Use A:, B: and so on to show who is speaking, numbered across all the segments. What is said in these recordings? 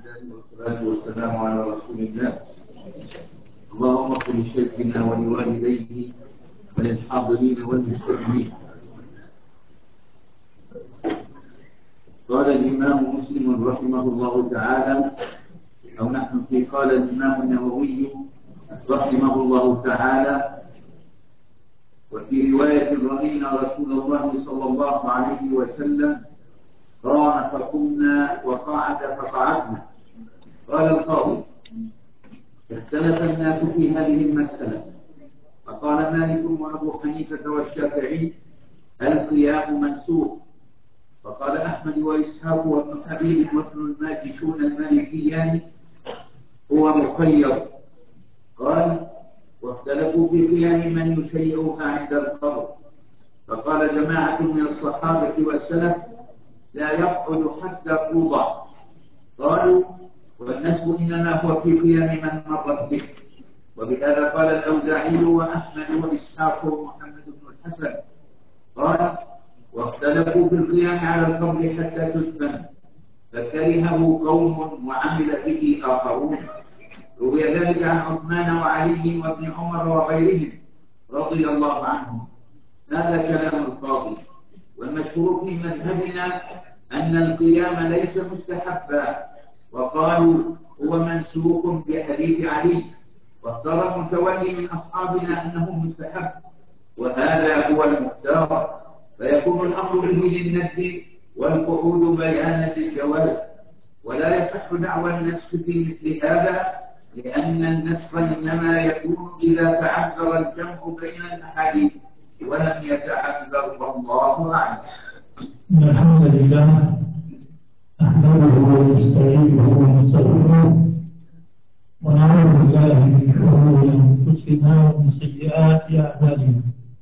A: الله والصلاة والسلام على رسول الله. اللهم اغفر لشيخنا ولوالديه وللحاضرين والمستمعين. قال الإمام مسلم رحمه الله تعالى، أو نحن في قال الإمام النووي رحمه الله تعالى: وفي رواية رأينا رسول الله صلى الله عليه وسلم قام فقمنا وقعد فقعدنا. قال القاضي: اختلف الناس في هذه المسألة، فقال مالك وأبو حنيفة والشافعي: القيام منسوخ. فقال أحمد وإسحاق وابن حبيب وابن الماجشون المالكيان: هو مخير. قال: واختلفوا في قيام من يشيعها عند القبر، فقال جماعة من الصحابة والسلف: لا يقعد حتى توضع. قالوا: والنسب إنما هو في قيام من مرت به. وبهذا قال الأوزاعي وأحمد وإسحاق ومحمد بن الحسن. قال: واختلفوا في القيام على القبر حتى تدفن، فكرهه قوم وعمل به آخرون. روي ذلك عن عثمان وعلي وابن عمر وغيرهم رضي الله عنهم. هذا كلام القاضي. والمشهور في مذهبنا أن القيام ليس مستحبا، وقالوا هو منسوخ بحديث علي، واختار المتولي من أصحابنا أنه مستحب، وهذا هو المختار، فيكون الأمر به للندب والقعود بيانا للجواز. ولا يصح دعوى النسخ في مثل هذا، لأن النسخ إنما يكون إذا تعذر الجمع بين الأحاديث، ولم يتعذر، والله أعلم.
B: الحمد لله نحمده ونستعينه ونستغفره ونعوذ بالله من شرور أنفسنا ومن سيئات أعمالنا.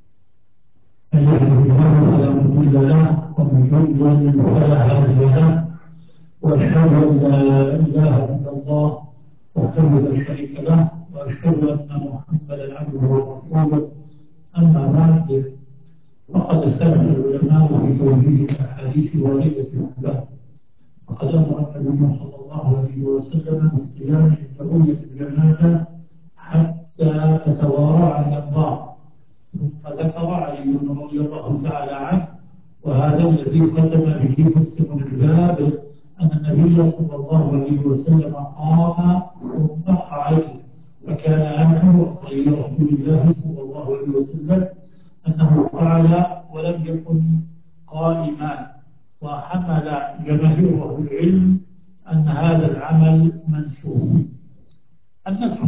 B: من يهده الله فلا مضل له ومن يضلل فلا هادي له، وأشهد أن لا إله إلا الله وحده لا شريك له، وأشهد أن محمدا عبده ورسوله. أما بعد، فقد اختلف العلماء في توجيه الأحاديث الواردة في الأحباب. وقد أمر النبي صلى الله عليه وسلم بالقيام من رؤية الجنازة حتى تتوارى عن الأنظار. ثم ذكر علي رضي الله تعالى عنه، وهذا الذي ختم به مسلم الباب، أن النبي صلى الله عليه وسلم قام ثم قعد، فكان آخر غير رسول الله صلى الله عليه وسلم أنه قعد ولم يكن قائما. وحمل جماهير أهل العلم أن هذا العمل منسوخ. النسخ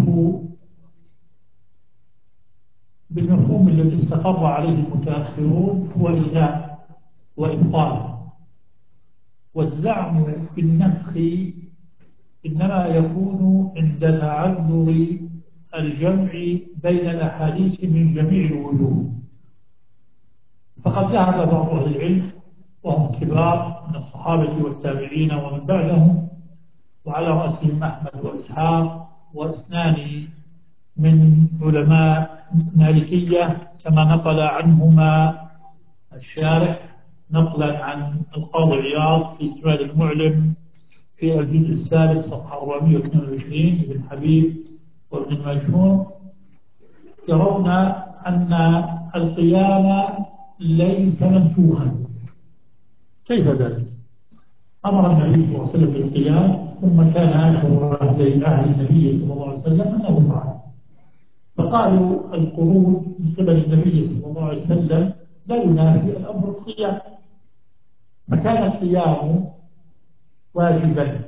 B: بالمفهوم الذي استقر عليه المتأخرون هو إلغاء وإبطال، والزعم بالنسخ إنما يكون عند تعذر الجمع بين الأحاديث من جميع الوجوه. فقد ذهب بعض أهل العلم وهم كبار من الصحابة والتابعين ومن بعدهم، وعلى رأسهم أحمد وإسحاق، واثنان من علماء مالكية كما نقل عنهما الشارح نقلا عن القاضي عياض في إكمال المعلم في الجزء الثالث صفحة 422 ابن حبيب وابن الماجشون، يرون أن القيام ليس منسوخا. كيف ذلك؟ أمر النبي صلى الله عليه وسلم بالقيام، ثم كان آخر عهد النبي صلى الله عليه وسلم أنه فعل. فقالوا القعود من قبل النبي صلى الله عليه وسلم لا ينافي الأمر القيام، فكان القيام واجبا،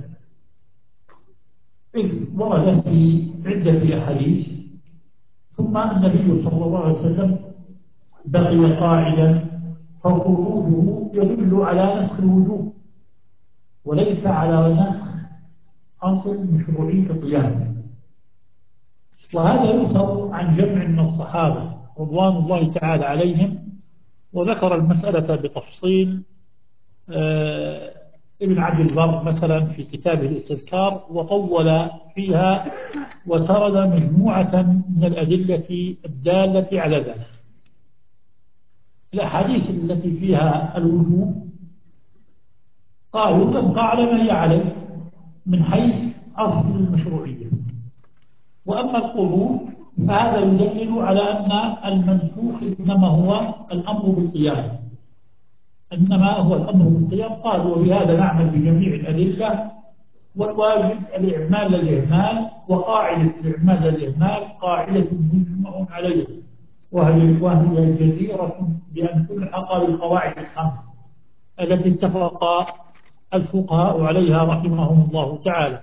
B: إذ ورد في عدة أحاديث. ثم النبي صلى الله عليه وسلم بقي قاعدا، فخروجه يدل على نسخ الوجوب وليس على نسخ أصل مشروعية القيام. وهذا يؤثر عن جمع من الصحابة رضوان الله تعالى عليهم، وذكر المسألة بتفصيل ابن عبد البر مثلا في كتابه الاستذكار، وطول فيها وسرد مجموعة من الأدلة الدالة على ذلك. الأحاديث التي فيها الوجوب قالوا تبقى على ما هي عليه، من حيث أصل المشروعية. وأما القعود فهذا يدلل على أن المنسوخ إنما هو الأمر بالقيام، إنما هو الأمر بالقيام. قالوا وبهذا نعمل بجميع الأدلة، والواجب الإعمال للإهمال، وقاعدة الإعمال للإهمال قاعدة مجمع عليها، وهي جديرة بأن تلحق بالقواعد الخمس التي اتفق الفقهاء عليها رحمهم الله تعالى.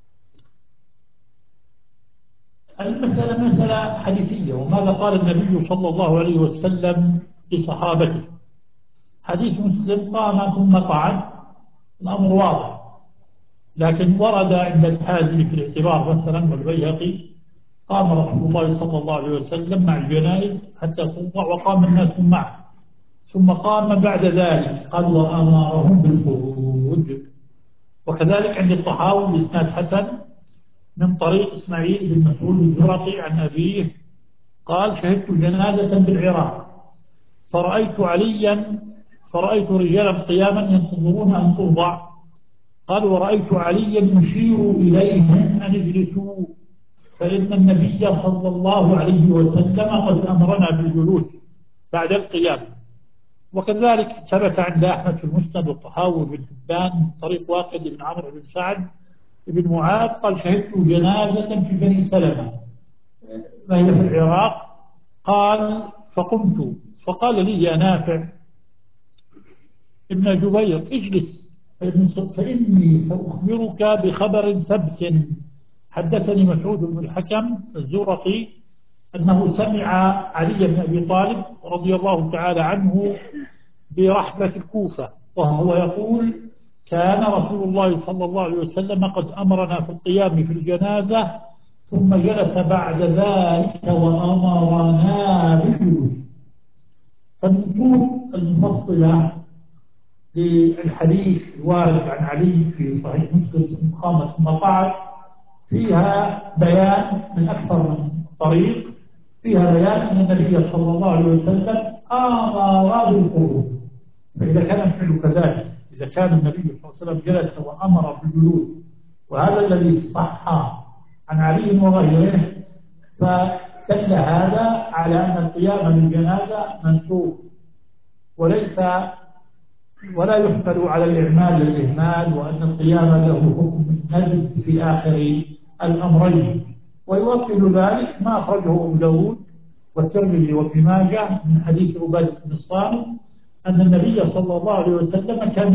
B: المسألة مسألة حديثية، وماذا قال النبي صلى الله عليه وسلم لصحابته؟ حديث مسلم: قام ثم قعد، الأمر واضح. لكن ورد عند الحازم في الاعتبار مثلا والبيهقي: قام رسول الله صلى الله عليه وسلم مع الجنائز حتى توضع وقام الناس معه، ثم قام بعد ذلك قال وأمرهم بالخروج. وكذلك عند الطحاوي بإسناد حسن من طريق إسماعيل بن مسعود الزرقي عن أبيه قال: شهدت جنازة بالعراق فرأيت رجالا قياما ينتظرون أن توضع. قال: ورأيت عليا يشير إليهم أن اجلسوا، فإن النبي صلى الله عليه وسلم قد أمرنا بالجلوس بعد القيام. وكذلك ثبت عند أحمد في المسند والطحاوي بن حبان من طريق واقد بن عمرو بن سعد بن معاذ قال: شهدت جنازة في بني سلمة وهي في العراق. قال: فقمت فقال لي يا نافع ابن جبير اجلس فإني سأخبرك بخبر ثبت. حدثني مسعود بن الحكم الزرقي أنه سمع علي بن أبي طالب رضي الله تعالى عنه برحبة الكوفة وهو يقول: كان رسول الله صلى الله عليه وسلم قد أمرنا في القيام في الجنازة ثم جلس بعد ذلك وأمرنا بالجلوس. فالنصوص المفصلة للحديث الوارد عن علي في صحيح مسلم قام ثم قعد فيها بيان من أكثر من طريق، فيها بيان أن النبي صلى الله عليه وسلم أمر بالخروج. فإذا كان الفعل كذلك، إذا كان النبي صلى الله عليه وسلم جلس وأمر بالجلوس، وهذا الذي صح عن علي وغيره، فدل هذا على أن القيام بالجنازة منسوخ ولا يحمل على الإعمال للإهمال، وأن القيام له حكم الندب في آخر الأمرين. ويوكل ذلك ما أخرجه أبو داود والترمذي وابن ماجه من حديث عبادة بن الصامت أن النبي صلى الله عليه وسلم كان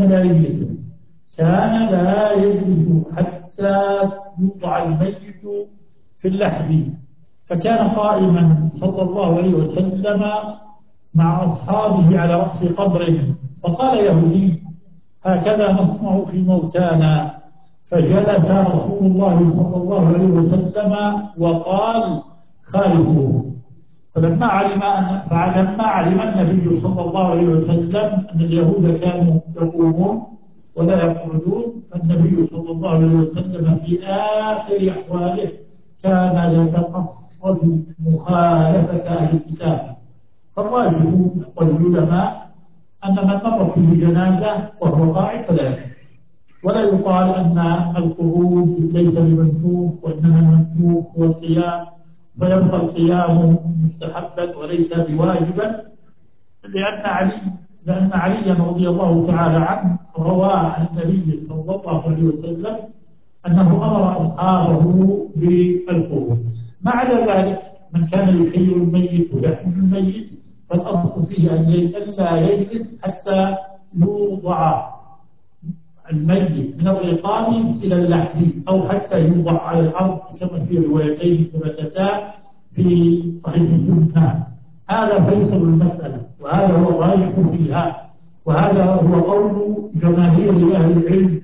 B: لا يجلس حتى يوضع الميت في اللحد، فكان قائما صلى الله عليه وسلم مع أصحابه على رأس قبر، فقال يهودي: هكذا نصنع في موتانا. فجلس رسول الله صلى الله عليه وسلم وقال: خالفوه. فلما علم النبي صلى الله عليه وسلم أن اليهود كانوا يقومون ولا يقعدون، فالنبي صلى الله عليه وسلم في آخر أحواله كان يتقصد مخالفة أهل الكتاب. فالراجح والعلماء أن من مرت به جنازة وهو قاعد فلا يكفر، ولا يقال أن القعود ليس بمنسوخ وإنما المنسوخ هو القيام، فيبقى القيام مستحبا وليس بواجبا، لأن عليا رضي الله تعالى عنه روى عن النبي صلى الله عليه وسلم أنه أمر أصحابه بالقعود. ما عدا ذلك من كان يحيي الميت ويحمل الميت فالأصل فيه أن لا يجلس حتى يوضع الميت من الرقاب إلى اللحد، أو حتى يوضع على الأرض كما في روايتين ثبتتا في صحيح السنة. هذا فيصل المسألة، وهذا هو الراجح فيها، وهذا هو قول جماهير أهل العلم.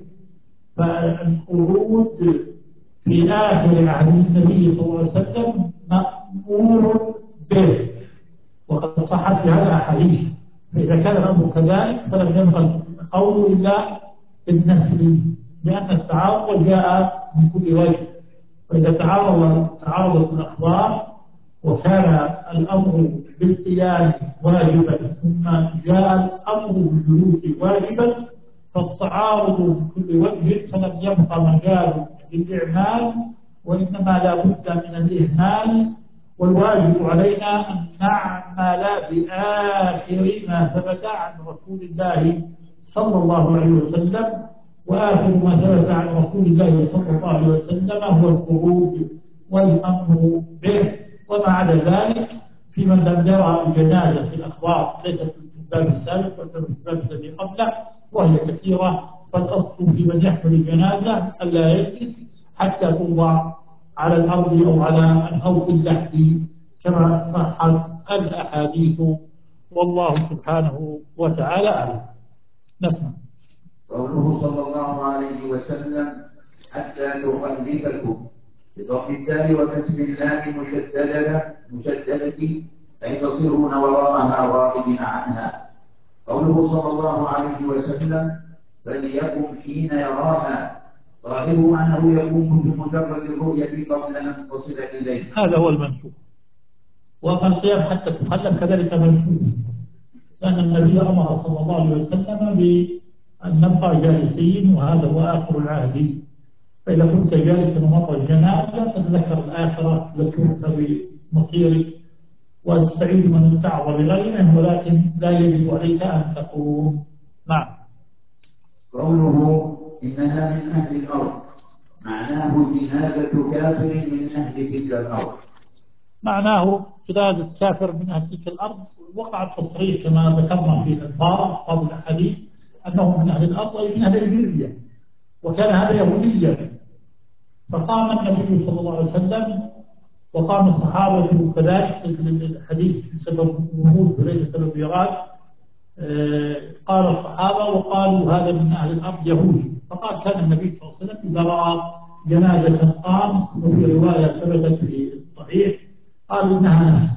B: فالخروج في آخر عهد النبي صلى الله عليه وسلم مأمور به، وقد صحت في هذا أحاديث. فإذا كان الأمر كذلك فلم ينبغي قول إلا بالنسل، لأن التعارض جاء من كل وجه. وإذا تعارضت الأخبار وكان الأمر بالقيام واجبا ثم جاء الأمر بالجلوس واجبا، فالتعارض من كل وجه، فلم يبقى مجال للإعمال، وإنما لا بد من الإهمال. والواجب علينا أن نعمل بآخر ما ثبت عن رسول الله صلى الله عليه وسلم. وآخر ما ثبت عن رسول الله صلى الله عليه وسلم هو الخروج والأمر به. وما عدا ذلك في من لم يرى الجنازة في الأخبار ليست في الباب السابق ولا في الباب الذي قبله، وهي كثيرة. فالأصل في من يحمل الجنازة ألا يجلس حتى توضع على الأرض أو في اللحد كما صحت الأحاديث. والله سبحانه وتعالى أعلم. نسمع.
A: قوله صلى الله عليه وسلم حتى تخلفكم بضم الدال وكسر اللام مشددة أي تصيرون وراءها راغبين عنها. قوله صلى الله عليه وسلم فليكن حين يراها، ظاهره أنه يكون بمجرد الرؤية قبل أن تصل إليه،
B: هذا هو المنسوخ. وأما القيام حتى تخلف كذلك منسوخ، لأن النبي أمر صلى الله عليه وسلم بأن نبقى جالسين، وهذا هو آخر العهد. فإذا كنت جالسا ومر الجنازة فتذكر الآخرة، تذكرك بمصيرك، وتستعيد من اتعظ بغيره، ولكن لا يجب عليك أن تقوم. نعم.
A: قوله إنها من أهل الأرض معناه جنازة كافر من أهل تلك الأرض.
B: معناه جنازة كافر من أهل تلك الأرض. وقع التصريح كما ذكرنا في أصحاب الأحاديث أنهم من أهل الأرض أي من أهل الجزية، وكان هذا يهوديا. فقام النبي صلى الله عليه وسلم وقام الصحابة كذلك الحديث بسبب وجود وليس بسبب إيراد. قال الصحابة وقالوا هذا من أهل الأرض يهودي. فقال كان النبي صلى الله عليه وسلم إذا رأى جنازة قام، وفي رواية ثبتت في الصحيح قالوا إنها نفس،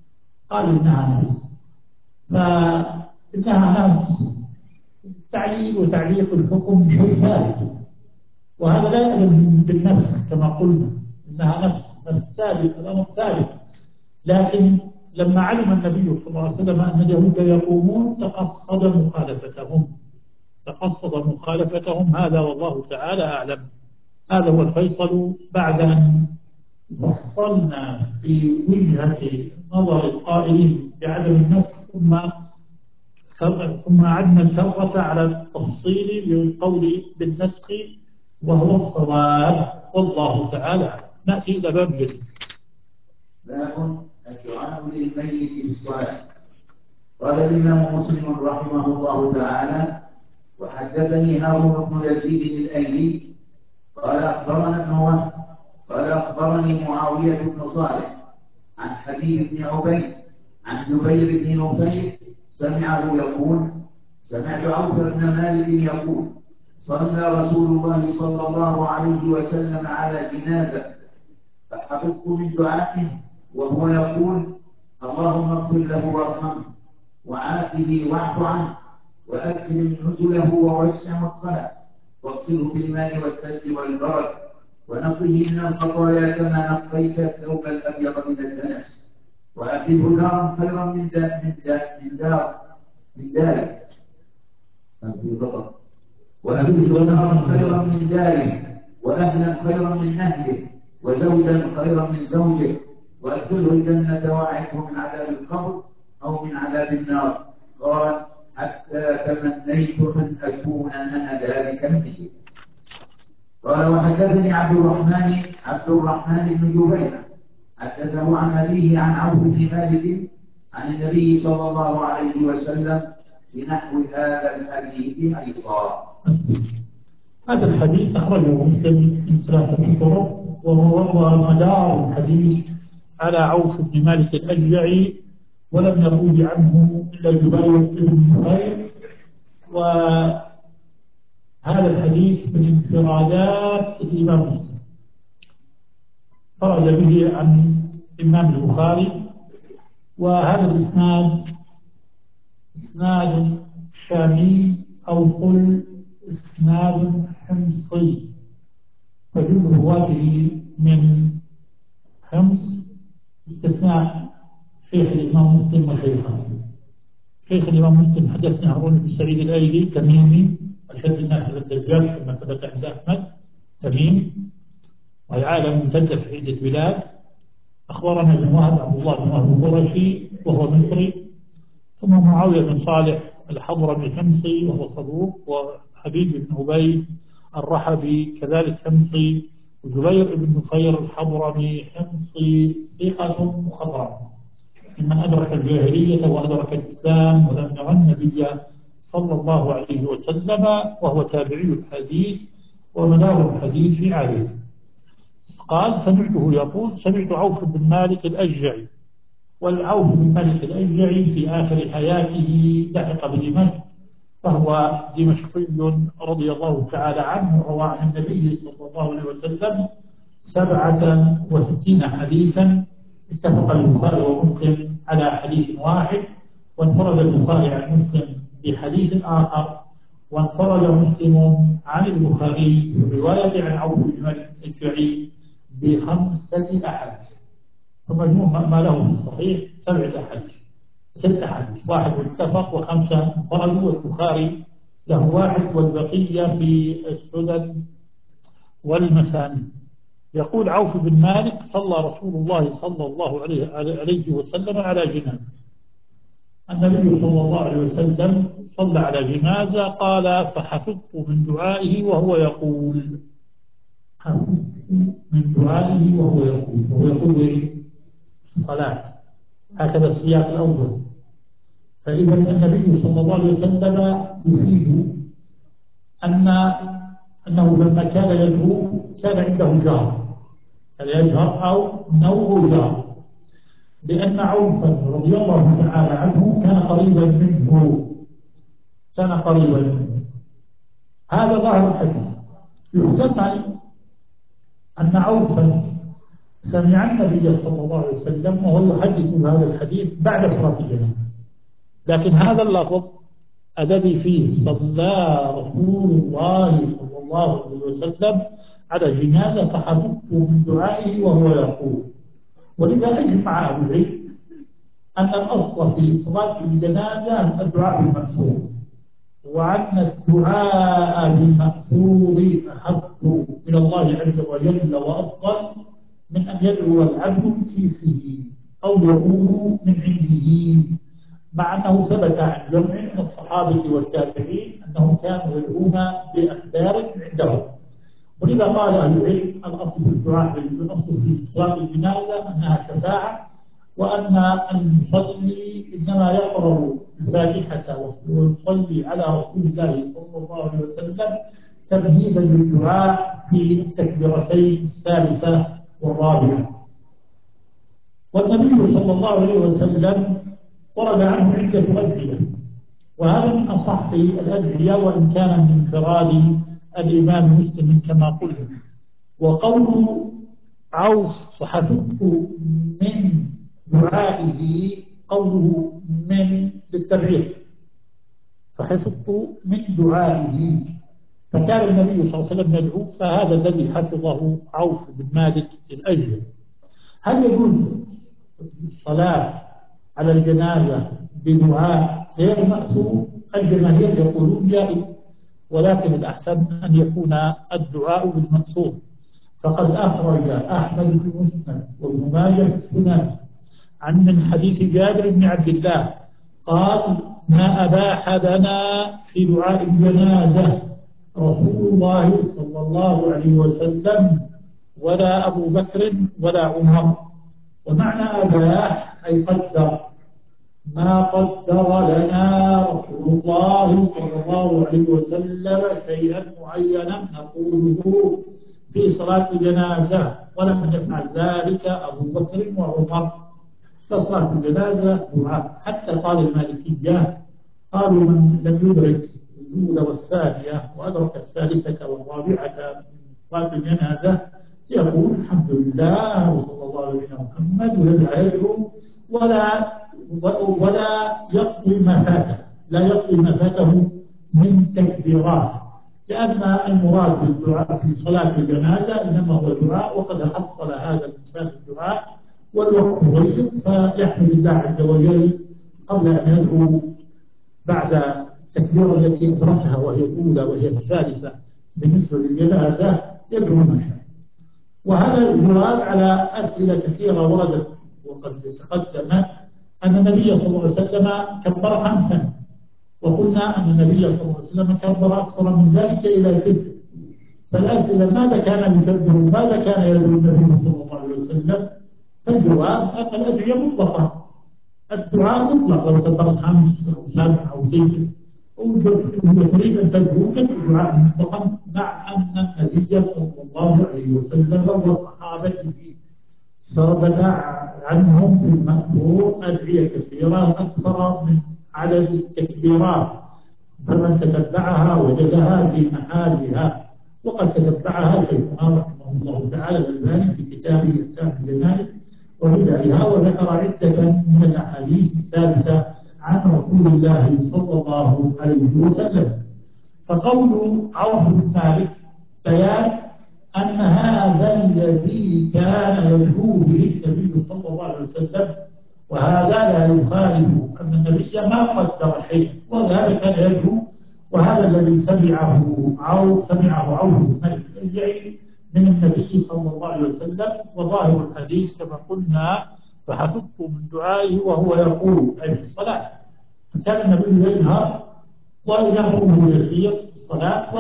B: فإنها نفس. التعليل وتعليق الحكم شيء ثابت، وهذا لا يعلم بالنفس كما قلنا إنها نفس ثابت، الأمر ثابت. لكن لما علم النبي صلى الله عليه وسلم أن اليهود يقومون تقصد مخالفتهم. هذا والله تعالى أعلم. هذا هو الفيصل. بعد أن وصلنا في وجهة نظر القائلين بعدم النسخ، ثم عدنا الكرة على التفصيل بالقول بالنسخ، وهو الصواب والله تعالى أعلم. نأتي إلى باب جديد.
A: باب الدعاء للميت بالصلاة. قال الإمام مسلم رحمه الله تعالى: وحدثني هارون بن يزيد الأيلي قال أخبرنا ابن وهب قال أخبرني معاوية بن صالح عن حبيب بن عبيد عن جبير بن نفيل سمعه يقول: سمعت عوف بن مالك يقول: صلى رسول الله صلى الله عليه وسلم على جنازة فحفظت من دعائه وهو يقول: اللهم اغفر له وارحمه وعافه واعف عنه وأكرم نزله ووسع مدخله واغسله بالماء والثلج والبرد ونقيه من الخطايا كما نقيت الثوب الأبيض من الدنس وأبدله دارا خيرا من داره وأبدله دارا خيرا من داره وأهلا خيرا من أهله وزوجا خيرا من زوجه وأدخله الجنة واعظه من عذاب القبر أو من عذاب النار. قال: حتى تمنيت أن أكون أنا ذلك الميت. قال: وحدثني عبد الرحمن بن جبير حدثه عن أبيه عن عوف بن مالك عن النبي صلى الله عليه وسلم بنحو هذا الحديث أيضا.
B: هذا الحديث أخرجه مسلم من 3 طرق، وهو مدار الحديث على عوف بن مالك الأجزعي، ولم يروي عنه إلا جبير بن نفيل. وهذا الحديث من انفرادات الإمام مسلم، فرد به عن الإمام البخاري. وهذا الإسناد إسناد شامي، أو قل إسناد حمصي، فجل رواته من حمص باستثناء شيخ الإمام مسلم وشيخه. شيخ الإمام مسلم حدثنا هارون بن سعيد الأيلي التميمي أشد الناس على الدجال كما ثبت عند أحمد تميم، وهي عالم ممتدة في عدة بلاد. أخبرنا بن وهب عبد الله بن وهب القرشي وهو مصري، ثم معاوية بن صالح الحضرمي الحمصي وهو صدوق، وحبيب بن عبيد الرحبي كذلك حمصي، وجبير بن نفير الحضرمي حمصي ثقة مخضرم ممن أدرك الجاهلية وأدرك الإسلام ولم يرى النبي صلى الله عليه وسلم، وهو تابعي الحديث ومدار الحديث عليه. قال سمعته يقول سمعت عوف بن مالك الأشجعي، والعوف بن مالك الأشجعي في آخر حياته لحق بدمشق، فهو دمشقي رضي الله تعالى عنه، روى عن النبي صلى الله عليه وسلم 67 حديثا، اتفق البخاري ومسلم على حديث واحد، وانفرد البخاري عن مسلم بحديث آخر، وانفرد مسلم عن البخاري في رواية عن عوف بن مالك الأشجعي ب5 أحاديث، فمجموع ما له في الصحيح 7 أحاديث، 6 أحاديث، واحد اتفق و5 انفردوا، والبخاري له واحد والبقية في السنن والمسانيد. يقول عوف بن مالك صلى رسول الله صلى الله عليه وسلم على جنازة، النبي صلى الله عليه وسلم صلى على جنازة، قال فحفظت من دعائه وهو يقول، حفظت من دعائه وهو يقول إيه؟ صلاة، هكذا السياق الأول. فإذا النبي صلى الله عليه وسلم يفيد أنه لما كان يدعو كان عنده جار، كان يجهر أو نوع جار، لأن عوفا رضي الله تعالى عنه كان قريبا منه، هذا ظاهر الحديث. يحتمل أن عوفا سمع النبي صلى الله عليه وسلم وهو يحدث بهذا الحديث بعد صلاة الجنازة، لكن هذا اللفظ الذي فيه صلى رسول الله صلى الله عليه وسلم على جنازة فحفظت من دعائه وهو يقول، ولذا أجمع أهل العلم أن الأصل في صلاة الجنازة الدعاء بالمأثور، وأن الدعاء بالمأثور أحق من الله عز وجل وأفضل من أن يدعو العبد من كيسه أو يقول من عنده، مع أنه ثبت عن جمع من الصحابة والتابعين أنهم كانوا يدعون بأخبار عندهم. ولذا قال أهل العلم الأصل في الدعاء الأصل في صلاة الجنازة أنها شفاعة، وأن المصلي إنما يقرأ الفاتحة ويصلي على رسول الله صلى الله عليه وسلم تمهيدا للدعاء في التكبيرتين الثالثة والرابعة. والنبي صلى الله عليه وسلم ورد عنه عدة أدعية، وهذا من أصح الأدعية وإن كان من انفراد الإمام مسلم كما قلنا. وقول عوف وحفظت من دعائه، قوله من للتبعير، فحفظت من دعائه، فكان النبي صلى الله عليه وسلم يدعو، فهذا الذي حفظه عوف بن مالك الأجل. هل يجوز الصلاة على الجنازة بدعاء غير مأثور؟ الجماهير يقولون جائز، ولكن الأحسن أن يكون الدعاء بالمأثور، فقد أخرج أحمد في المسند وابن ماجه في السنن عن من حديث جابر بن عبد الله قال ما أباح لنا في دعاء الجنازة رسول الله صلى الله عليه وسلم ولا أبو بكر ولا عمر. ومعنى أباح أي قدر، ما قدر لنا رسول الله صلى الله عليه وسلم شيئا معينا نقوله في صلاة الجنازة، ولم يفعل ذلك أبو بكر وعمر، فصلاة الجنازة دعاء. حتى قال المالكية قالوا من لم يدرك الأولى والثانية وأدرك الثالثة والرابعة من صلاة الجنازة يقول الحمد لله وصلى الله على نبينا محمد ويدعو ولا يقضي ما فاته، لا يقضي ما فاته من تكبيرات، لأن المراد بالدعاء في صلاة الجنازة إنما هو دعاء، وقد حصل هذا الإنسان الدعاء والوقت ضيق، فيحمد الله عز وجل قبل أن يدعو بعد التكبيرة التي أدركها وهي الأولى وهي الثالثة بالنسبة للجنازة يدعو ما شاء. وهذا الجواب على أسئلة كثيرة وردت وقد تقدمت أن النبي صلى الله عليه وسلم كبر 5، وقلنا أن النبي صلى الله عليه وسلم كبر أكثر من ذلك إلى 9. فالأسئلة ماذا كان يكبر وماذا كان يدعو النبي صلى الله عليه وسلم؟ فالجواب أن الأدعية مطلقة، الدعاء مطلق، لو كبر 5 أو 7 أو 9 وتريد أن تدعو الدعاء مطلقا، مع أن النبي صلى الله عليه وسلم وصحابته ثبت عنهم في المأثور أدعية كثيرة أكثر من عدد التكبيرات، فمن تتبعها وجدها في محلها. وقد تتبعها شيخنا رحمه الله تعالى الألباني في كتابه أحكام الجنائز وبدعها، وذكر عدة من الأحاديث الثابتة عن رسول الله صلى الله عليه وسلم. فقول عوف بن مالك بيان أن هذا الذي كان يدعو به النبي صلى الله عليه وسلم، وهذا لا يخالف أن النبي ما قدر شيء، وهذا كان يدعو، وهذا الذي سمعه عوف بن مالك الأشجعي من النبي صلى الله عليه وسلم. وظاهر الحديث كما قلنا فحسبت من دعائه وهو يقول أي في الصلاة، فكان النبي يجهر ويجهره يسير في الصلاة.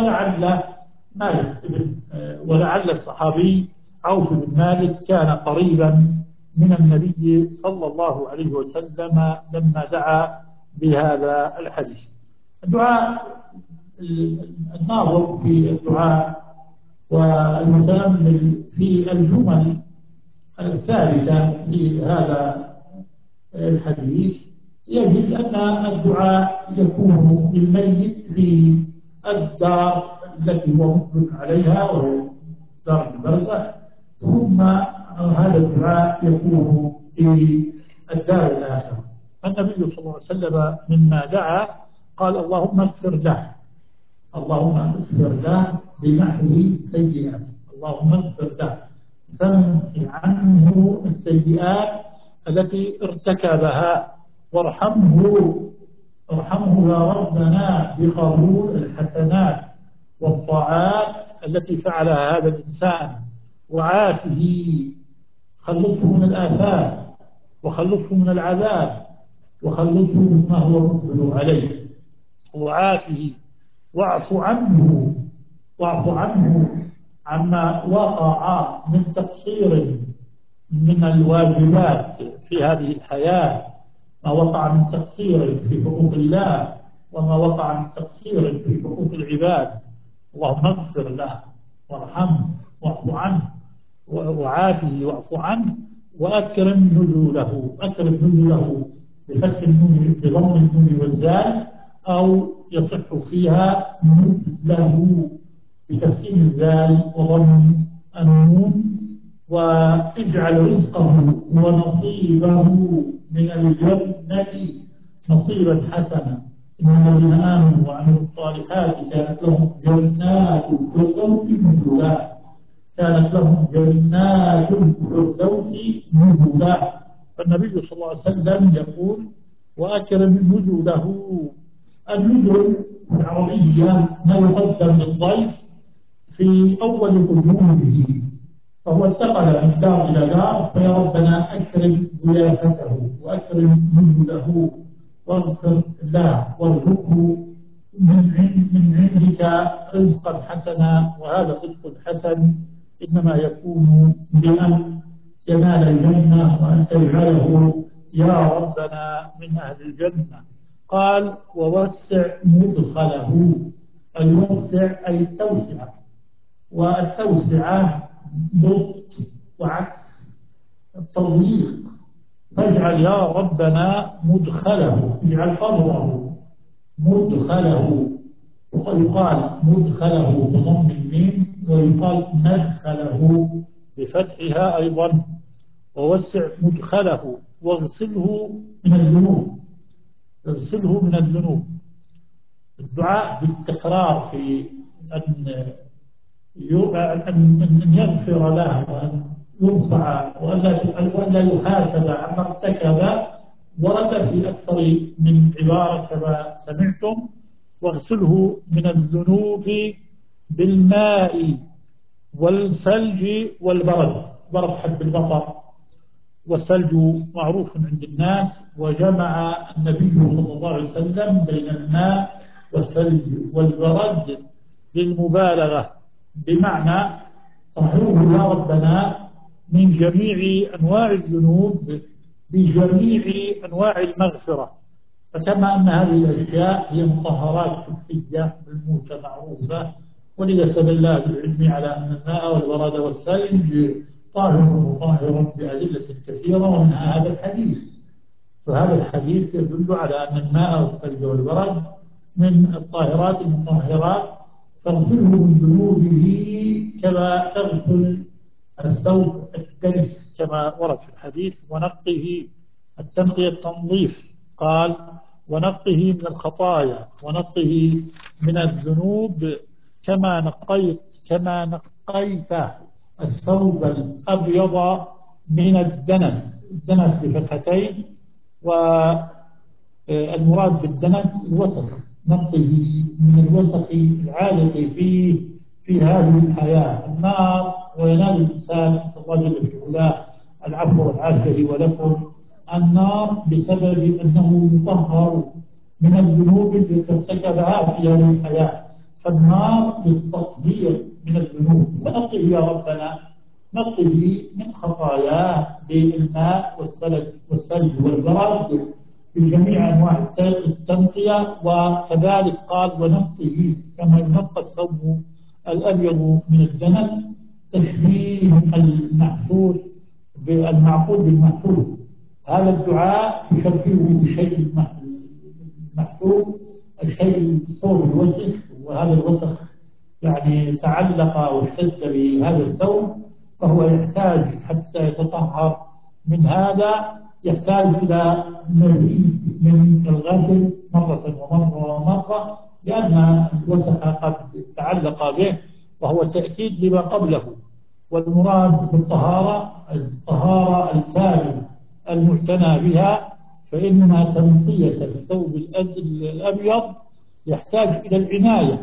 B: ولعل الصحابي عوف بن مالك كان قريبا من النبي صلى الله عليه وسلم لما دعا بهذا الحديث. الدعاء الناظر في الدعاء والمتأمل في الجمل الثالثة لهذا الحديث يجد أن الدعاء يكون للميت في الدار التي هو مقبل عليها وهي دار البرزخ، ثم هذا الدعاء يكون في الدار الآخرة. النبي صلى الله عليه وسلم مما دعا قال اللهم اغفر له، اللهم اغفر له بنحو سيئات، اللهم اغفر له فامحي عنه السيئات التي ارتكبها، وارحمه يا ربنا بقبول الحسنات والطاعات التي فعلها هذا الإنسان، وعافه، خلصه من الآفات وخلصه من العذاب وخلصه مما هو مقبل عليه، وعافه واعف عنه عما وقع من تقصير من الواجبات في هذه الحياة، ما وقع من تقصير في حقوق الله وما وقع من تقصير في حقوق العباد. اللهم اغفر له وارحمه واعف عنه وعافه واعف عنه وأكرم نزله بفتح النون بضم النون والزال، أو يصح فيها نزله بتسكين الزال وضم النون. واجعل رزقه ونصيبه من الجنة نصيبا حسنا، إن الذين آمنوا وعملوا الصالحات كانت لهم جنات الفردوس نزلا، فالنبي صلى الله عليه وسلم يقول وأكرم نزله. النزل في العربية ما يقدم للضيف في أول قدومه، فهو انتقل من دار إلى دار، فيا ربنا أكرم ضيافته وأكرم نزله واغفر له وارزقه من عندك رزقا حسنا. وهذا الرزق الحسن إنما يكون بأن ينال الجنة وأن تجعله يا ربنا من أهل الجنة. قال ووسع مدخله، الوسع أي التوسعة، والتوسعة ضد وعكس التضييق. فاجعل يا ربنا مدخله، اجعل قبره مدخله، ويقال مدخله بضم الميم ويقال مدخله بفتحها أيضا. ووسع مدخله واغسله من الذنوب، اغسله من الذنوب. الدعاء بالاستقرار في أن يغفر له وأن يرفع وألا يحاسب عما ارتكب ورد في أكثر من عبارة كما سمعتم. واغسله من الذنوب بالماء والثلج والبرد. برد حب المطر، والثلج معروف عند الناس، وجمع النبي صلى الله عليه وسلم بين الماء والثلج والبرد للمبالغة، بمعنى طهره يا ربنا من جميع أنواع الذنوب بجميع أنواع المغفرة. فكما أن هذه الأشياء هي مطهرات حسية بالموجة معروفة، ولذا استدل أهل العلم على أن الماء والبرد والثلج طاهر مطهر بأدلة كثيرة، ومنها هذا الحديث. فهذا الحديث يدل على أن الماء والثلج والبرد من الطاهرات المطهرات، فاغسله من ذنوبه كما تغسل الثوب الدنس كما ورد في الحديث، ونقه. التنقية التنظيف، قال ونقه من الخطايا، ونقه من الذنوب كما نقيت الثوب الأبيض من الدنس. الدنس بفتحتين، والمراد بالدنس الوسخ، نقه من الوسخ العالق في هذه الحياة. النار وينال الإنسان نسأل الله جل في علاه العفو والعافية لي ولكم. النار بسبب أنه يطهر من الذنوب التي ارتكبها في هذه الحياة، فالنار للتطهير من الذنوب. فنقه يا ربنا، نقه من خطاياه بالماء والثلج والبرد بجميع أنواع التنقية. وكذلك قال ونقه كما ينقى الثوب الأبيض من الدنس، تشبيه المحسوس بالمعقول بالمحسوس. هذا الدعاء يشبهه بشيء المحسوس، الشيء الثوب الوسخ، وهذا الوسخ يعني تعلق واشتد بهذا الثوب، فهو يحتاج حتى يتطهر من هذا، يحتاج إلى مزيد من الغسل مرة ومرة ومرة، لأن الوسخ قد تعلق به، وهو تأكيد لما قبله. والمراد بالطهارة الطهارة الكاملة المعتنى بها، فإن تنقية الثوب الأبيض يحتاج إلى العناية.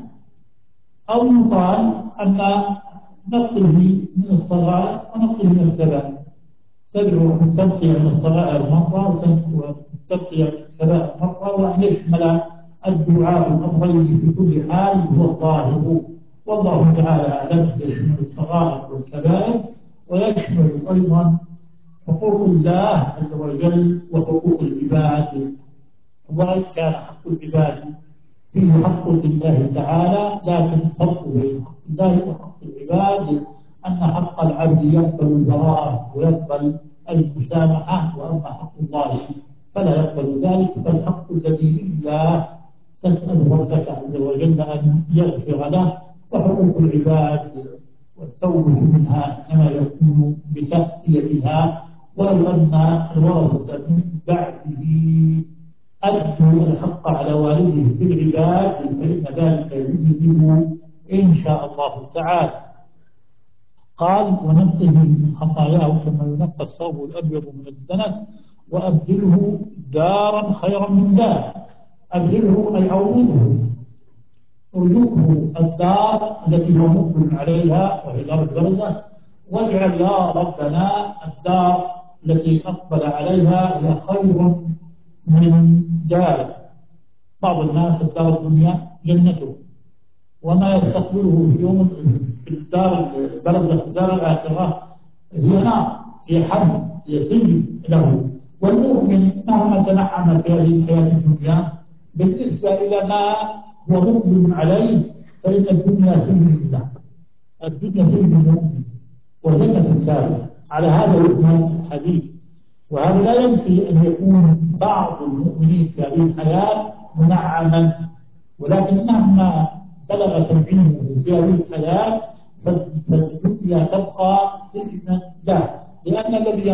B: أو يقال أن نقله من الصغائر ونقله من الكبائر، تدعو التنقية من الصغائر مرة والتنقية من الكبائر مرة، وأن يشمل الدعاء الأفضل في كل حال هو الظاهر، والله تعالى أعلم. يشمل الصغائر والكبائر، ويشمل أيضا حقوق الله عز وجل وحقوق العباد. وإن كان حق العباد فيه حق لله تعالى، لكن الفرق بين حق الله وحق العباد أن حق العبد يقبل البراءة ويقبل المسامحة، وأما حق الله فلا يقبل ذلك. فالحق الذي لله تسأل ربك عز وجل أن يغفر له، وحقوق العباد والتوبة منها كما يكون بتأثيرها. ولو أن الورثة من بعده أدوا الحق على والده بالعباد فإن ذلك يجزئه إن شاء الله تعالى. قال ونقه من خطاياه كما ينقى الثوب الأبيض من الدنس، وأبدله دارا خيرا من دار. أبدله أي عوضه، ارزقه الدار التي هو مقبل عليها وهي دار البرزة، واجعل يا ربنا الدار التي أقبل عليها هي خير من دار. بعض الناس الدار الدنيا جنته، وما يستقبله في يوم في الدار البرزة في دار الآخرة هي نار، هي حبس، هي سجن له. والمؤمن مهما تنعم في هذه الحياة الدنيا بالنسبة إلى ما هو مقبل عليه، فإن الدنيا سجن له، الدنيا سجن المؤمن وجنة الكافر. على هذا يؤمن الحديث. وهذا لا ينفي أن يكون بعض المؤمنين في هذه الحياة منعما، ولكن مهما بلغ تنعيمه في هذه الحياة فالدنيا تبقى سجنا له، لأن الذي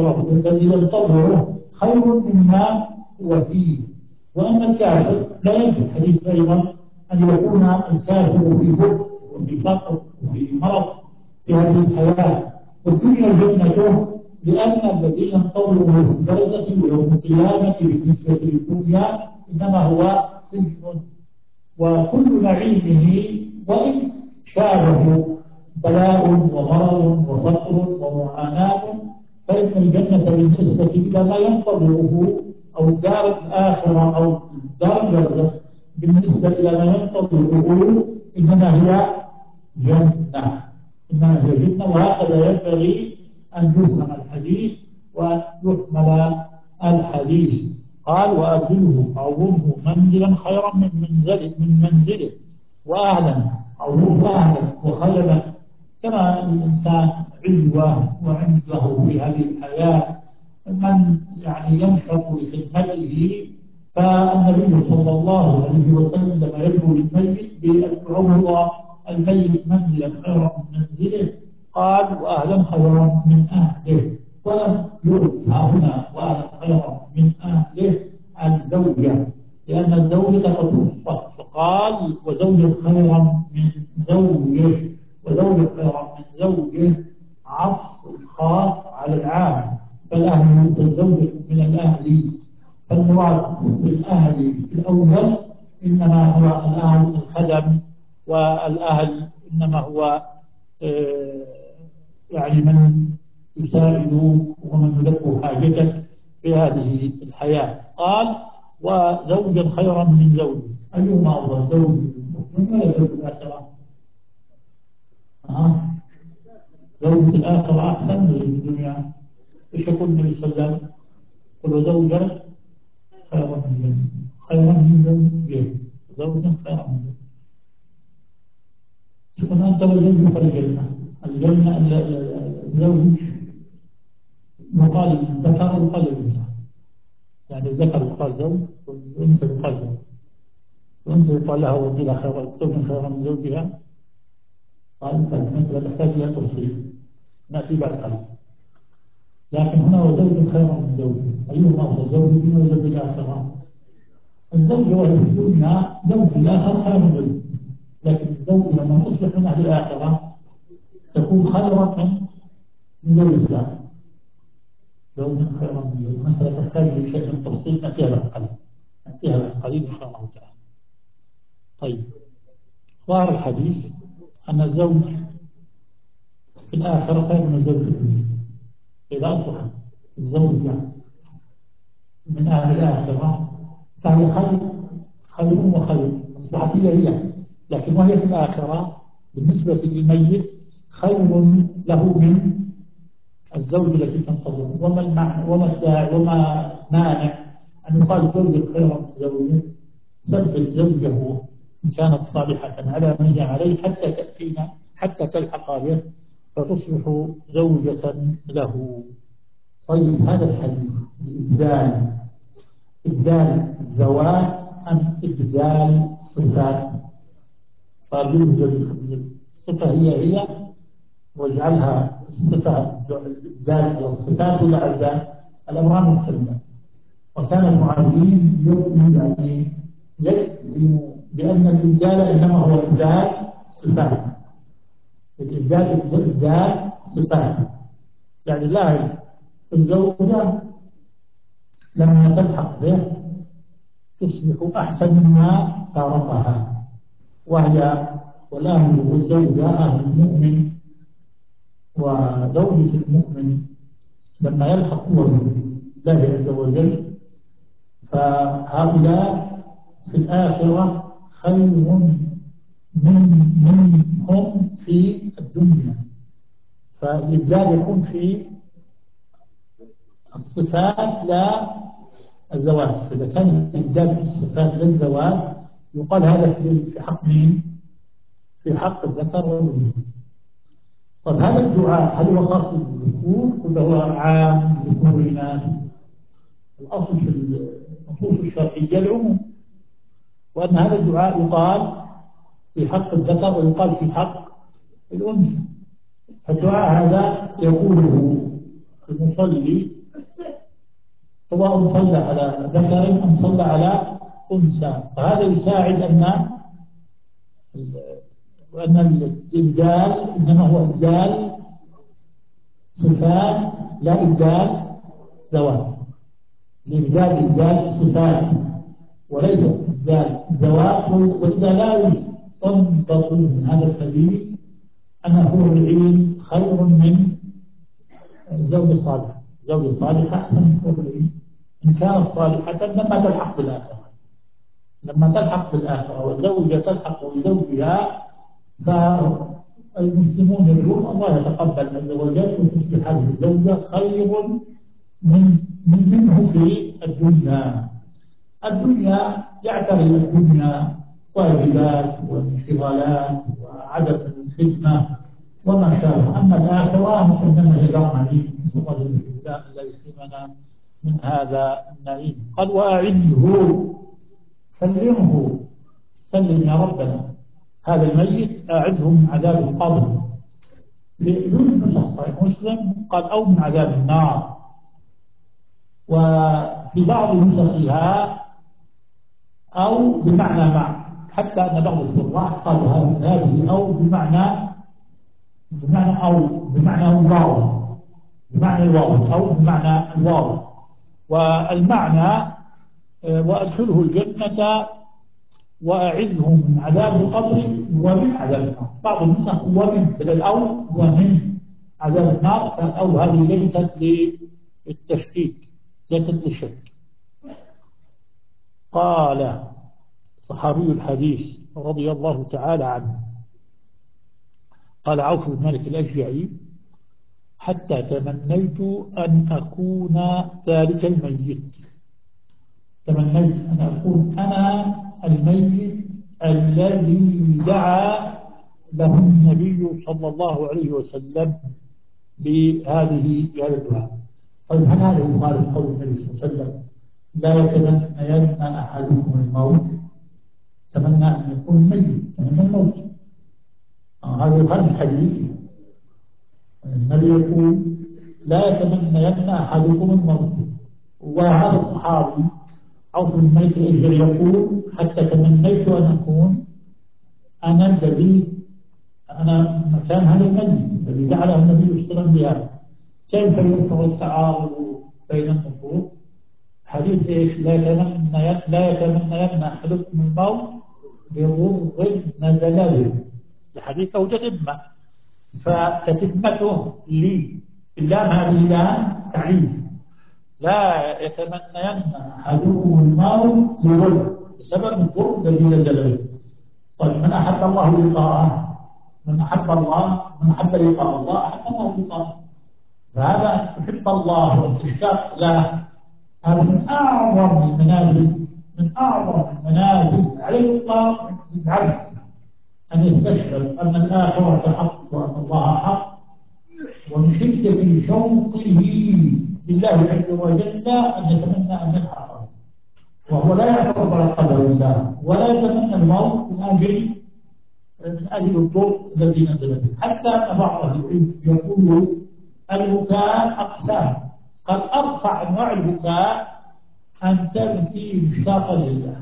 B: ينتظره خير مما هو فيه. وأما الكافر لا ينفي الحديث أيضا أن يكون الكافر في بؤس وفي فقر وفي مرض في هذه الحياة، والدنيا جنته، لأن الذي ينتظره في البرزة ويوم القيامة بالنسبة للدنيا إنما هو سجن وكل نعيمه وإن شابه بلاء ومرض وفقر ومعاناة، فإن الجنة بالنسبة إلى ما ينتظره، أو دار الآخرة أو دار البرزخ بالنسبة إلى ما ينتظره، إنما هي جنة، إنما هي جنة. وهكذا ينبغي أن يفهم الحديث وأن يحمل الحديث. قال: وأبدله أعوضه منزلا خيرا من منزله، وأهلا أعوضه أهلا وخيرا. كما الإنسان عزوة وعنده في هذه الحياة من يعني ينشط لخدمته، فالنبي صلى الله عليه وسلم يدعو للميت بأن يعوض الميت منزلا خيرا من منزله. قال: وأهلا خيرا من أهله. ولم يرد هنا وأهلا خيرا من أهله الزوجة، لأن الزوجة قد وصفت، فقال: وزوج خيرا من زوجه. وزوج خيرا من زوجه عطف الخاص على العام، فالأهل والزوجة من الأهل، فالمراد بالأهل الأول إنما هو الأهل الخدم، والأهل إنما هو يعني من يساعد ومن يلبي حاجتك في هذه الحياة. قال: وزوجا خيرا من زوج. أيهما هو زوج المؤمن ولا زوج الآخرة؟ زوج الآخرة أحسن من الدنيا. إيش يقول النبي صلى الله عليه وسلم؟ قل: زوجا خيرا من زوج، خيرا من زوجه، زوجا خيرا من زوج. تكون أنت وزوجك الجنة الزوج يقال الذكر ويقال الأنثى، يعني الذكر يقال زوج والأنثى يقال زوج. الأنثى يقال لها وزوجها خيرا من زوجها. قال: فالمسألة تحتاج إلى تفصيل نأتي بعد قليل. لكن هنا وزوج خيرا من زوجه. أيهما هو زوج الدنيا وزوج الآخرة؟ الزوج وهي في الدنيا زوج الآخر خير من زوج، لكن الزوج لما تصبح من أهل الآخرة تكون خيرا من زوج الآخر. زوج خيرا من زوج. المسألة تحتاج لشيء من التفصيل نأتيها بعد قليل، نأتيها بعد قليل إن شاء الله تعالى. طيب، ظاهر الحديث أن الزوج في الآخرة خير من الزوج في الدنيا. إذا أصبح الزوجة من أهل الآخرة فهي خير وخير، أصبحت هي، لكن وهي في الآخرة بالنسبة للميت خير له من الزوج التي تنتظر. وما المعنى وما الداعي وما مانع أن يقال زوجة خير من زوجه؟ ثبت زوجه إن كانت صالحة على ما هي عليه حتى تأتينا، حتى تلحق به فتصبح زوجة له. طيب، هذا الحديث إبدال الزواج أم إبدال صفات؟ فبالنسبة الصفة هي واجعلها الصفة إبدال على الصفات ولا إبدال؟ الأمران مختلفة. وكان المعلمين يعني يجزم بأن الإبدال إنما هو إبدال صفات. الإبدال إبدال صفات، يعني لا الزوجة لما تلحق به تصبح أحسن مما فارقها، وهي والأهل والزوجة أهل المؤمن وزوجة المؤمن لما يلحق هو بالله عز وجل، فهؤلاء في الآخرة خير منهم في الدنيا. فالإبدال يكون في الصفات لا الزواج. فإذا كان الإبدال في الصفات للزواج يقال هذا في حق مين؟ في حق الذكر والأنثى. طب هذا الدعاء هل هو خاص بالذكور ولا هو عام لذكور الناس؟ الأصل في النصوص الشرعية العموم، وأن هذا الدعاء يقال في حق الذكر ويقال في حق الأنثى. فالدعاء هذا يقوله المصلي سواء صلى على ذكر أم صلى على أنثى، فهذا يساعد وأن الإبدال إنما هو إبدال صفات لا إبدال زواج. الإبدال إبدال صفات وليس ذوات. وإذا لا يستنبط من هذا الحديث أن حور العين خير من زوج صالح. زوج صالح أحسن من حور العين إن كانت صالحة لما تلحق بالآخرة. لما تلحق بالآخرة والزوجة تلحق بزوجها فالمسلمون يقولون الله يتقبل عز وجل وتصبح هذه الزوجة خير منه في الدنيا. الدنيا يعتري الدنيا واجبات وانشغالات وعدم الخدمة وما شابه. أما الآخرة إنما هي دار نعيم. نسأل الله جل وعلا أن لا يسلمنا من هذا النعيم. قال وأعده، سلمه، سلم يا ربنا هذا الميت، أعده من عذاب القبر. يوجد نسخ صحيح مسلم قال أو من عذاب النار، وفي بعض نسخها أو بمعنى مع، حتى أن بعض الشراح قالوا هذه أو بمعنى أو بمعنى الواو، بمعنى الواو أو بمعنى الواو. والمعنى وأدخله الجنة وأعذه من عذاب القبر ومن عذاب النار. بعض النسخ ومن بدل أو ومن عذاب النار، فالأو هذه ليست للتشكيك، ليست للشك. قال صحابي الحديث رضي الله تعالى عنه قال عوف بن مالك الأشجعي حتى تمنيت أن أكون ذلك الميت. تمنيت أن أكون أنا الميت الذي دعا له النبي صلى الله عليه وسلم بهذه الدعاء. طيب هل هذا يخالف قول النبي صلى الله عليه وسلم لا يتمنين أحدكم الموت؟ تمنى أن يكون ميت، تمنى الموت. هذا يخالف الحديث. النبي يقول لا يتمنين أحدكم الموت، وهذا الصحابي عوف بن مالك الأشجعي يقول حتى تمنيت أن أكون أنا الذي أنا مكان هذا الميت الذي جعله النبي صلى الله عليه وسلم بهذا. كيف يشعر التعارض بين النصوص؟ حديث إيش؟ لا يتمنين أحدكم الموت بضر نزل به، الحديث أو تتمة، فتتمته لي اللام هذه لام تعليم. لا يتمنين أحدكم الموت بضر بسبب الضر الذي نزل به. طيب من أحب الله لقاءه، من أحب لقاء الله أحب الله لقاءه. فهذا تحب الله وتشتاق له، هذا من أعظم المنازل، من أعظم المنازل على الإطلاق العبد أن يستشعر أن الآخرة حق وأن الله حق، ومن شدة شوقه لله عز وجل أن يتمنى أن يلحقه، وهو لا يعترض على قدر الله ولا يتمنى الموت من أجل الضر الذي نزل به. حتى أن بعض أهل العلم يقول البكاء أقسام. قال أرفع أنواع البكاء أن تبكي مشتاقا لله،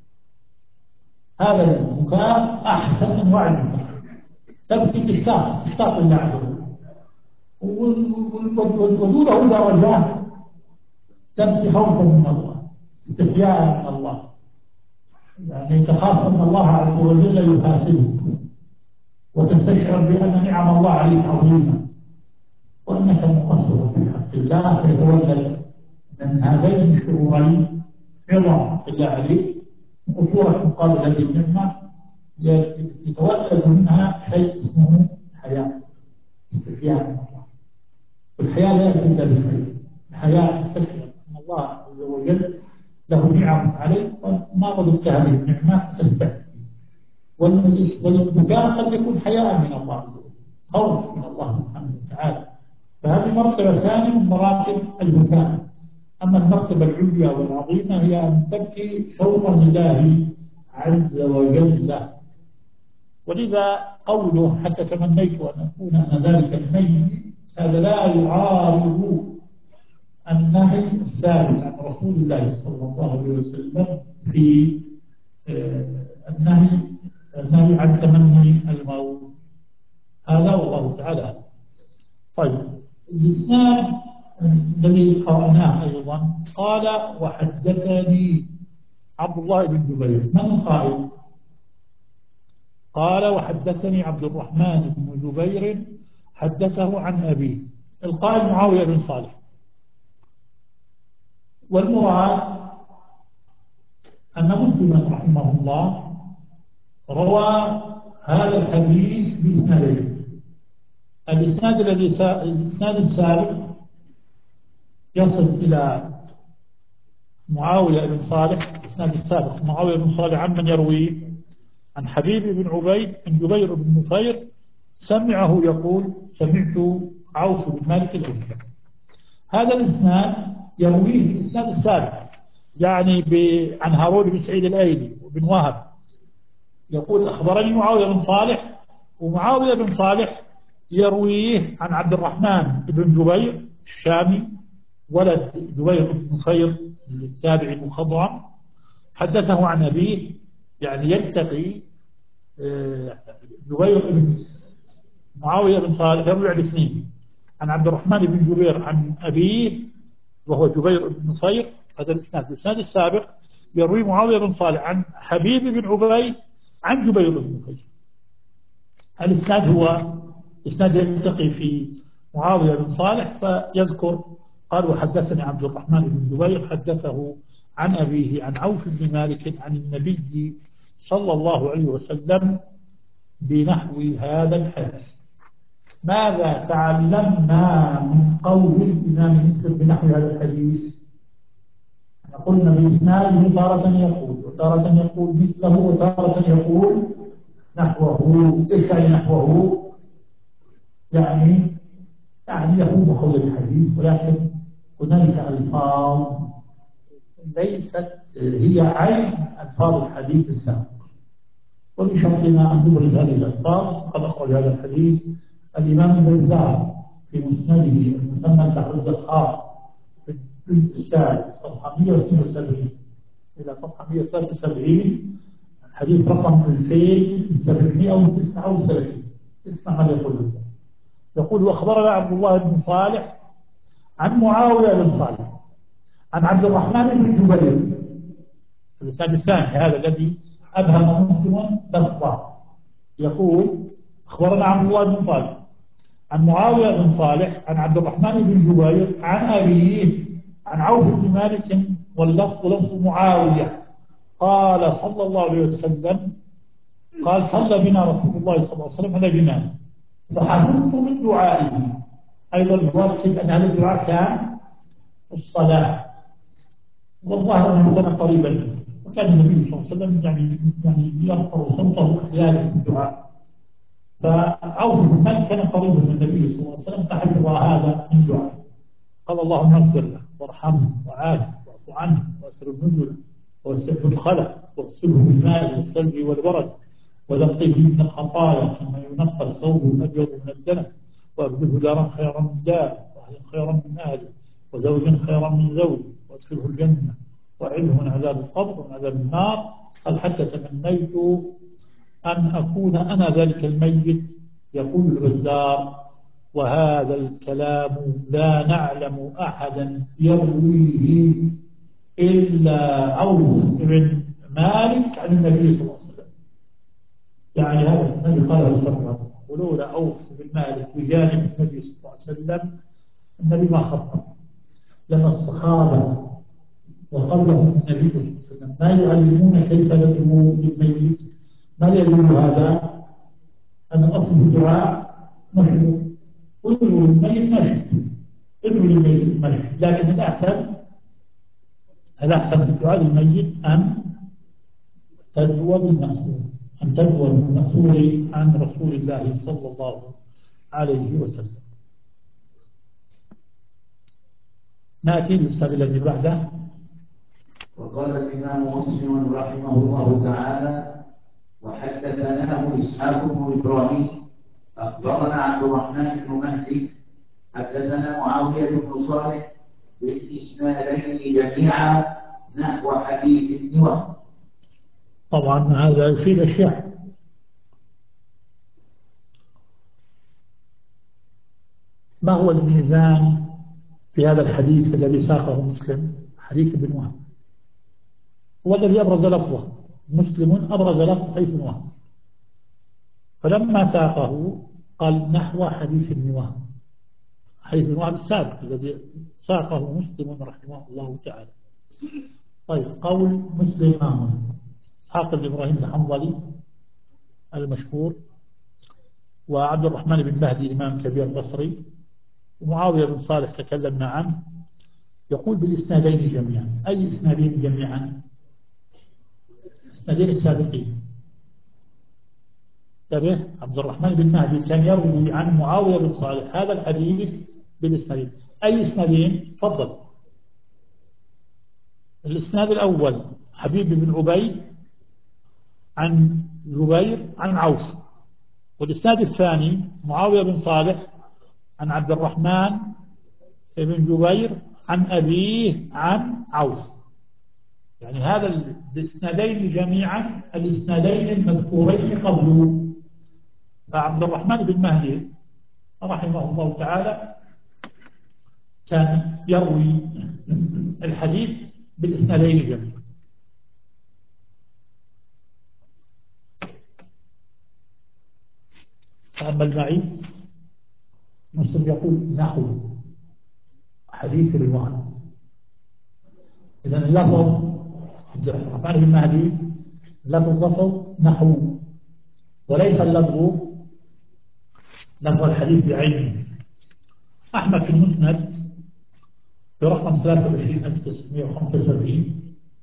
B: هذا البكاء أحسن أنواع البكاء، تبكي تشتاق لله عز وجل. ودونه درجات، تبكي خوفا من الله، استحياء من الله، يعني تخاف أن الله عز وجل يحاسبك، وتستشعر بأن نعم الله عليك عظيمة وأنك مقصر في حق الله، فيتولد من هذين الشعورين عظم بالله عليك وصورة مقابل هذه النعمة، يتولد منها شيء اسمه حياة، استحياء من الله. والحياة لا يأتي إلا بخير. الحياة تستشعر أن الله عز وجل له نعم عليك، وما ردت هذه النعمة تستحي. والبكاء قد يكون حياء من الله، خوف من الله سبحانه وتعالى. فهذه مرتبة ثانية من مراتب البكاء. أما المرتبة العليا والعظيمة هي أن تبكي شوقا لله عز وجل. ولذا قوله حتى تمنيت أن أكون أنا ذلك الميت، هذا لا يعارض النهي الثابت عن رسول الله صلى الله عليه وسلم في النهي عن تمني الموت. هذا والله تعالى. طيب الإسناد الذي قرأناه أيضا قال وحدثني عبد الله بن جبير. من القائل؟ قال وحدثني عبد الرحمن بن جبير حدثه عن أبيه. القائل معاوية بن صالح. والمراد أن مسلما رحمه الله روى هذا الحديث بإسنادين. الإسناد السابق يصل إلى معاوية بن صالح. الإسناد السابق معاوية بن صالح عن من يرويه؟ عن حبيب بن عبيد بن جبير بن نفير سمعه يقول سمعت عوف بن مالك الأشجعي. هذا الإسناد يرويه الإسناد السابق، يعني عن هارون بن سعيد الأيلي وبن وهب يقول أخبرني معاوية بن صالح، ومعاوية بن صالح يرويه عن عبد الرحمن بن جبير الشامي ولد جبير بن نفير التابعي المخضرم، حدثه عن أبيه. يعني يلتقي جبير بن معاوية بن صالح يروي عن اثنين، عن عبد الرحمن بن جبير عن أبيه وهو جبير بن نصير. هذا الإسناد السابق يروي معاوية بن صالح عن حبيب بن عبيد عن جبير بن نصير. الإسناد هو إسناد يلتقي في معاوية بن صالح فيذكر قال وحدثني عبد الرحمن بن جبير حدثه عن أبيه عن عوف بن مالك عن النبي صلى الله عليه وسلم بنحو هذا الحديث. ماذا تعلمنا من قول الإمام مسلم بنحو هذا الحديث؟ قلنا بإسناده تارة يقول وتارة يقول مثله وتارة يقول نحوه. إيش يعني نحوه؟ يعني يقوم حول الحديث، ولكن هنالك ألفاظ ليست هي عين ألفاظ الحديث السابق، وبشرطنا أن نبرز هذه الألفاظ. قد أخرج هذا الحديث الإمام البزار في مسنده المسمى بحر الزخار في الجزء الثالث صفحة 172 إلى صفحة 173، حديث رقم 2739. اسمع ما يقول. يقول وأخبرنا عبد الله بن صالح عن معاوية بن صالح عن عبد الرحمن بن جبير. الإسناد الثاني هذا الذي أبهم مسلم لفظه. يقول أخبرنا عبد الله بن صالح عن معاوية بن صالح عن عبد الرحمن بن جبير عن أبيه عن عوف بن مالك، واللفظ لفظ معاوية قال صلى الله عليه وسلم قال صلى بنا رسول الله صلى الله عليه وسلم على جنان فحفظت من دعائه. أيضا يؤكد أن هذا الدعاء كان الصلاة، والظاهر أنه كان قريبا منه، وكان النبي صلى الله عليه وسلم يعني يرفع صوته أحيانا في الدعاء. فعوف بن مالك كان قريبا من النبي صلى الله عليه وسلم فحفظ هذا من دعائه. قال اللهم اغفر له وارحمه وعافه واعف عنه واسر نزله ووسعه مدخله واغسله بالماء والثلج والبرد ونقه من الخطايا كما ينقى الثوب الابيض من الدنس، وابدله دارا خيرا من داره واهلا خيرا من اهله وزوجا خيرا من زوجه وادخله الجنه واعذه من عذاب القبر ومن عذاب النار. قال حتى تمنيت ان اكون انا ذلك الميت. يقول البزار وهذا الكلام لا نعلم احدا يرويه الا عوف بن مالك عن النبي صلى الله عليه وسلم. يعني هذا الذي قاله سرا، ولولا عوف بن مالك بجانب النبي صلى الله عليه وسلم النبي ما خطب، لأن الصحابة وقبلهم النبي صلى الله عليه وسلم ما يعلمون كيف يدعو للميت. ما يدعو هذا؟ أن الأصل في الدعاء مشروع، ادعو للميت مشروع، ادعو للميت مشروع، لكن الأحسن في الدعاء للميت أن تدعو بالمأثور، أن تدعو بالمأثور عن رسول الله صلى الله عليه وسلم. نأتي للسؤال الذي بعده.
A: وقال الإمام مسلم رحمه الله تعالى وحدثناه إسحاق بن إبراهيم أخبرنا عبد الرحمن بن مهدي حدثنا معاوية بن صالح بالإسنادين جميعا نحو حديث ابن وهب.
B: طبعا هذا يفيد أشياء. ما هو الميزان في هذا الحديث الذي ساقه مسلم؟ حديث ابن وهب. هو الذي أبرز لفظه، مسلم أبرز لفظ حيث نواه، فلما ساقه قال نحو حديث ابن وهب، حديث ابن وهب السابق الذي ساقه مسلم رحمه الله تعالى. طيب، قول مسلم هنا إسحاق بن إبراهيم الحنظلي المشهور، وعبد الرحمن بن مهدي إمام كبير بصري، ومعاوية بن صالح تكلمنا عنه، يقول بالإسنادين جميعا. أي إسنادين جميعا؟ الإسنادين السابقين. انتبه، عبد الرحمن بن مهدي كان يروي عن معاوية بن صالح هذا الحديث بالإسنادين. أي إسنادين؟ تفضل. الإسناد الأول حبيب بن عبيد عن جبير عن عوف، والإسناد الثاني معاوية بن صالح عن عبد الرحمن بن جبير عن أبيه عن عوف. يعني هذا الإسنادين جميعا الإسنادين المذكورين قبله. فعبد الرحمن بن مهدي رحمه الله تعالى كان يروي الحديث بالإسنادين جميعا. تأمل معي، مسلم يقول نحو حديث الوهن. إذن اللفظ عبد الرحمن بن مهدي لفظ نحو، وليس اللفظ لفظ الحديث بعينه. أحمد في المسند برقم 23975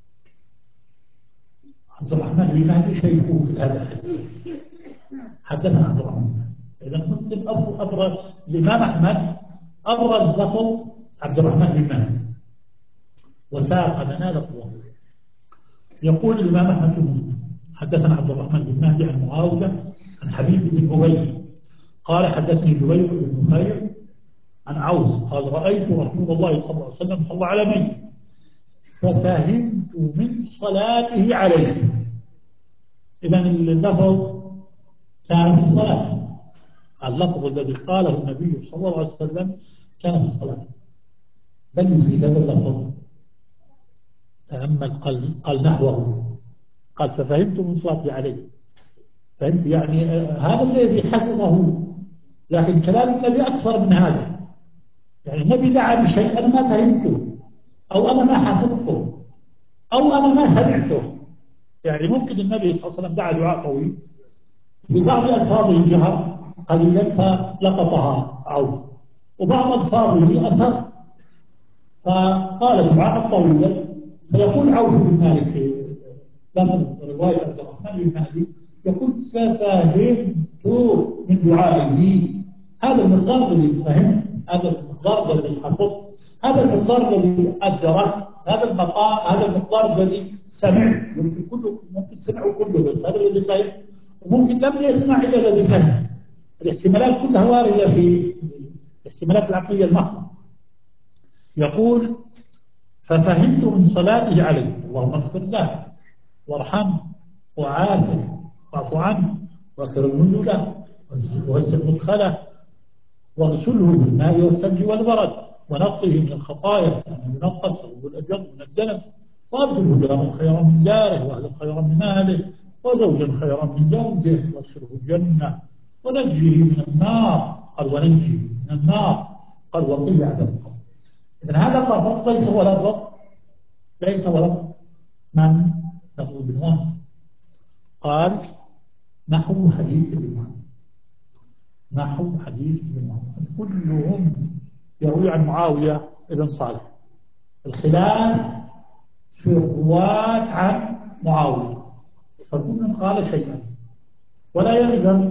B: عبد الرحمن بن مهدي شيخه في هذا الحديث، حدثنا عبد الرحمن. إذا مسلم أبرز الإمام أحمد أبرز لفظ عبد الرحمن بن مهدي وساق لنا لفظه. يقول الإمام أحمد بن حدثنا عبد الرحمن بن مهدي عن معاوية عن حبيب بن عبيد قال حدثني جبير بن خير عن عوف قال رأيت رسول الله صلى الله عليه وسلم صلى على ميت ففهمت من صلاته عليه. إذا اللفظ كان في الصلاة، اللفظ الذي قاله النبي صلى الله عليه وسلم كان في الصلاة. بل يزيد هذا اللفظ، تأمل، قال نحوه، قال ففهمت من صلاتي عليه. فهمت يعني هذا الذي حفظه، لكن كلام النبي أكثر من هذا. يعني النبي دعا بشيء أنا ما فهمته، أو أنا ما حفظته، أو أنا ما سمعته. يعني ممكن النبي صلى الله عليه وسلم دعا دعاء طويل في بعض ألفاظه جهر قليلا فلقطها عوف، وبعض ألفاظه أثر فقال دعاء طويلا. فيقول عوف بن مالك في لفظ رواية عبد الرحمن بن مهدي يقول ففهمت من دعائه. هذا المقدار الذي فهمت، هذا المقدار الذي حفظت، هذا المقدار الذي أدركت، هذا المقدار الذي سمعت. ممكن سمعوا كله، هذا الذي فهم، وممكن لم يسمع إلا الذي فهم. الاحتمالات كلها واردة في الاحتمالات العقلية المحضة. يقول ففهمت من صلاته عليه اللهم اغفر له وارحمه وعافه واعف عنه واكرم نزله ووسع مدخله واغسله بالماء والثلج والبرد ونقه من الخطايا كما ينقى الثوب الابيض من الدنس وابدله دارا خيرا من داره واهلا خيرا من اهله وزوجا خيرا من زوجه وادخله الجنه ونجيه من النار. قال ونجيه من النار، قال وقيل عذاب القبر. إذن هذا اللفظ ليس هو لفظ من لفظ بالوهم. قال نحو حديث بالوهم، نحو حديث بالوهم، كلهم يروي عن معاوية بن صالح. الخلاف في الرواة عن معاوية، فكل قال شيئا، ولا يلزم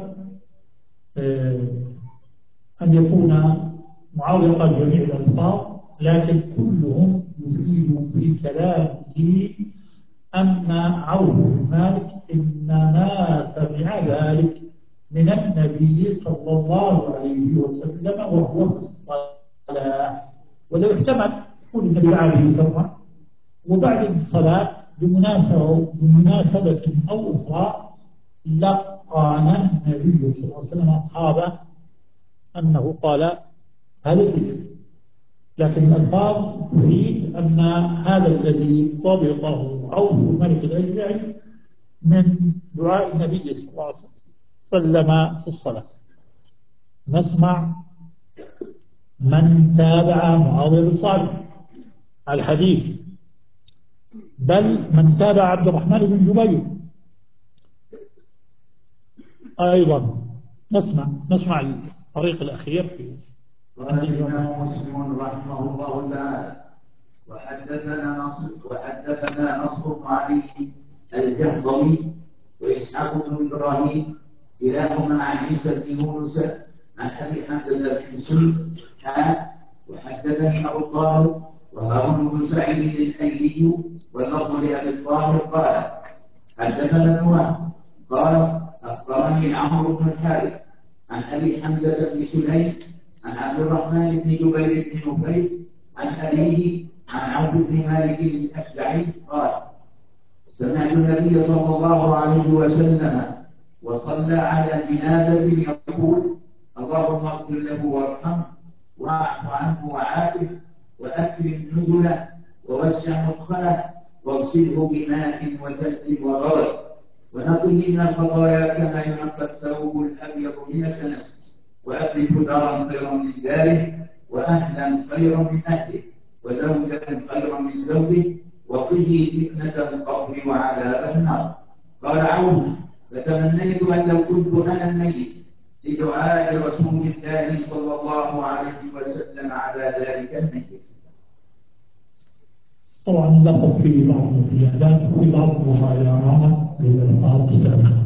B: أن يكون معاوية قال جميع الألفاظ، لكن كلهم يفيد في كلامه أن عوف بن مالك إنما سمع ذلك من النبي صلى الله عليه وسلم وهو في الصلاة. ولو يحتمل يقول النبي عليه سرا وبعد الصلاة بمناسبة أو أخرى لقانا النبي صلى الله عليه وسلم أصحابه أنه قال هل الذكر لكن الألفاظ تريد أن هذا الذي طبقه عوف الملك الأشجعي من دعاء النبي صلى الله عليه وسلم في الصلاة. نسمع من تابع معاوية بن صالح الحديث، بل من تابع عبد الرحمن بن جبير أيضا. نسمع الطريق الأخير في
A: قال الإمام مسلم رحمه الله تعالى: وحدثنا نصر بن علي الجهضمي وإسحاق بن إبراهيم كلاهما عن عيسى بن يونس عن أبي حمزة الحمصي وحدثني أبو الطاهر وهارون بن سعيد الأيلي واللفظ لأبي الطاهر قال: حدثنا ابن وهب قال: أخبرني عمرو بن الحارث عن أبي حمزة بن سليم عن عبد الرحمن بن جبير بن نفيل عن أبيه عن عوف بن مالك الأشجعي قال: سمعت النبي صلى الله عليه وسلم وصلى على جنازة يقول: اللهم اغفر له وارحمه واعف عنه وعافه وأكرم نزله ووسع مدخله واغسله بماء وثلج وبرد ونقه من الخطايا كما ينقى الثوب الأبيض من الدنس وأبدله دارا خيرا من داره وأهلا خيرا من أهله وزوجا خيرا من زوجه وقه فتنة القبر وعذاب النار. قال عوف: فتمنيت أن لو كنت أنا الميت لدعاء رسول الله صلى الله عليه وسلم على ذلك الميت.
B: طبعا لقب في بعض الزيادات وفي بعض المغايرات للألفاظ السابقة.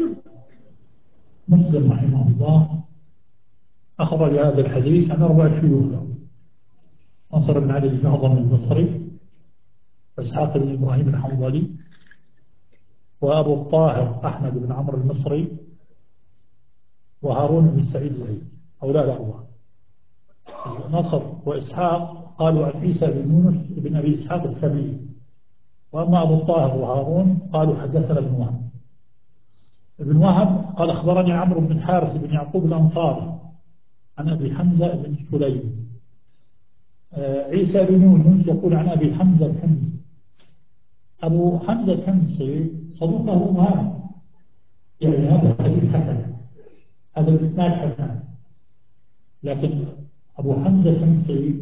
B: مسلم رحمه الله أخرج هذا الحديث عن 4 شيوخ: نصر بن علي الجهضمي البصري، وإسحاق بن إبراهيم الحنظلي، وأبو الطاهر أحمد بن عمرو المصري، وهارون بن سعيد الأيلي. هؤلاء الأربعة. نصر وإسحاق قالوا عن عيسى بن يونس بن أبي إسحاق السبيعي، وأما أبو الطاهر وهارون قالوا حدثنا ابن وهب. ابن وهب قال: أخبرني عمرو بن حارث بن يعقوب الأنصاري عن أبي حمزة بن سليم. عيسى بن يونس يقول عن أبي حمزة الحمصي. أبو حمزة الحمصي صدوقه وهاب، يعني هذا حديث حسن، هذا الإسناد حسن. لكن أبو حمزة الحمصي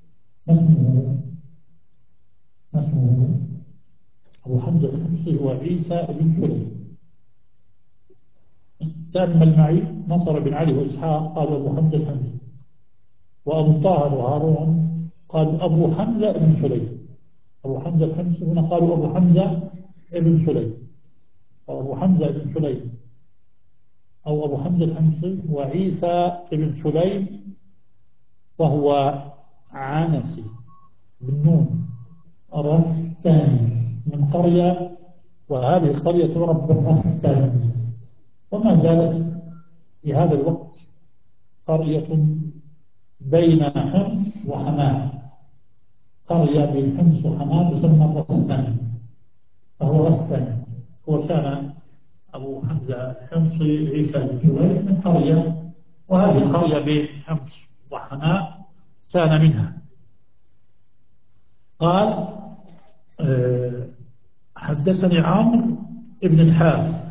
B: ما اسمه أبو حمزة الحمصي هو عيسى بن سليم. تأمل معي: نصر بن علي وإسحاق قال أبو حمزة الحمصي، وأبو طاهر وهارون قال أبو حمزة بن سليم. أبو حمزة الحمصي هنا قالوا أبو حمزة بن سليم، وأبو حمزة بن سليم أو أبو حمزة الحمصي وعيسى بن سليم، وهو عنسي بالنون رستاني من قرية، وهذه القرية تعرف بالرستاني، وما زالت في هذا الوقت قرية بين حمص وحماه، قرية بين حمص وحماه تسمى الرستاني، فهو رستاني. هو كان أبو حمزة الحمصي عيسى بن سليم من قرية، وهذه القرية بين حمص وحماه كان منها. قال: حدثني عمرو بن الحارث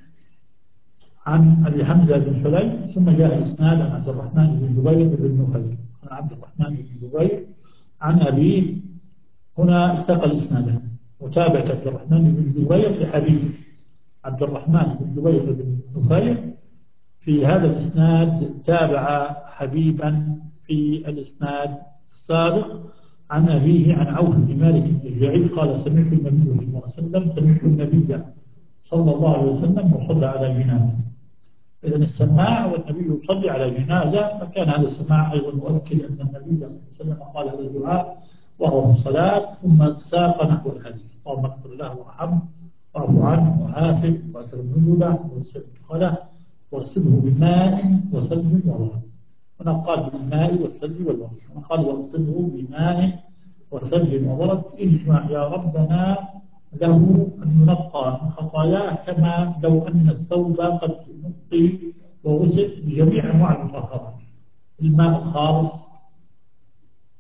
B: عن أبي حمزة بن سليم، ثم جاء الإسناد عن عبد الرحمن بن جبير بن نفيل عن عبد الرحمن بن جبير عن أبيه. هنا التقى الإسنادان، متابعة عبد الرحمن بن جبير لحديث عبد الرحمن بن جبير بن نفيل. في هذا الإسناد تابع حبيبا في الإسناد السابق عن أبيه عن عوف بن مالك الأشجعي قال: سمعت النبي صلى الله عليه وسلم صلى الله عليه وسلم وصلى على جنازة. إذن السماع والنبي يصلي على جنازة، فكان هذا السماع أيضا مؤكد أن النبي صلى الله عليه وسلم قال هذا الدعاء وهو في الصلاة، ثم ساق نحو الحديث: اللهم اغفر له وارحمه واعف عنه وعافه واكرم نزله ووسع مدخله واغسله بماء وثلج وبرد. هنا قال بالماء والثلج والبرد، هنا قال واغسله بماء وثلج وبرد. اجمع يا ربنا له أن ينقى من خطاياه كما لو أن الثوب قد نقي وغسل بجميع أنواع المطهرات: الماء الخالص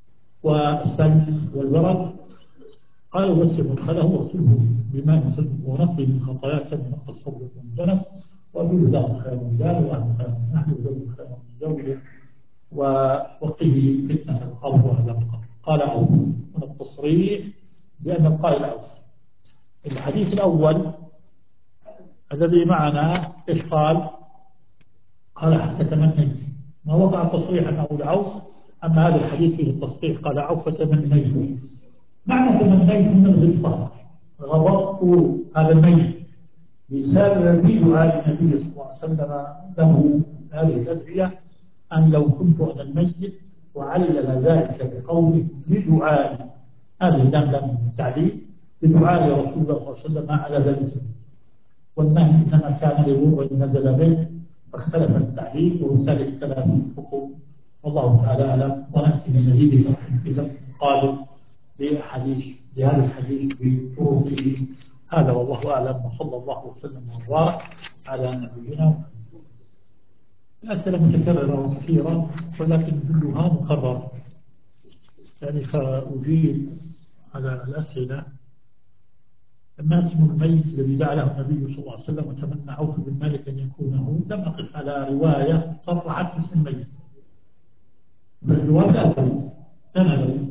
B: والسلف والبرد. قال وسع مدخله واغسله بماء صدق ونقي من خطاياه كما نقى الصبر من الدنس، وأبيه له خير من دار وأهل خير من أهله وزوجه خير من زوجه، وقه فتنة القبر وعذاب القبر. قال عوف من التصريح بأن القائل عوف. الحديث الأول الذي معنا إيش قال؟ قال حتى تمنيت، ما وقع التصريح أنه العوف، أما هذا الحديث فيه التصريح قال عوف فتمنيت. معنى تمنيت من الغبطة، غبطت هذا الميت بسبب دعاء النبي صلى الله عليه وسلم له هذه الأدعية، أن لو كنت أنا الميت، وعلل ذلك بقوله بدعاء، هذه لم تعليل بدعاء رسول الله صلى الله عليه وسلم على ذلك، والنهي إنما كان لوضوء نزل به، فاختلف التعليل وبالتالي اختلف الحكم، والله تعالى أعلم. ونأتي بمزيد في درس قادم بهذا الحديث بطرقه هذا، والله أعلم، وصلى الله وسلم وبارك على نبينا. الأسئلة متكررة وكثيرة ولكن كلها مكررة، يعني فأجيب على الأسئلة. ما اسم الميت الذي جعله النبي صلى الله عليه وسلم وتمنى عوف بن مالك أن يكونه؟ لم أقف على رواية صرحت باسم الميت، الرواية ثانوي.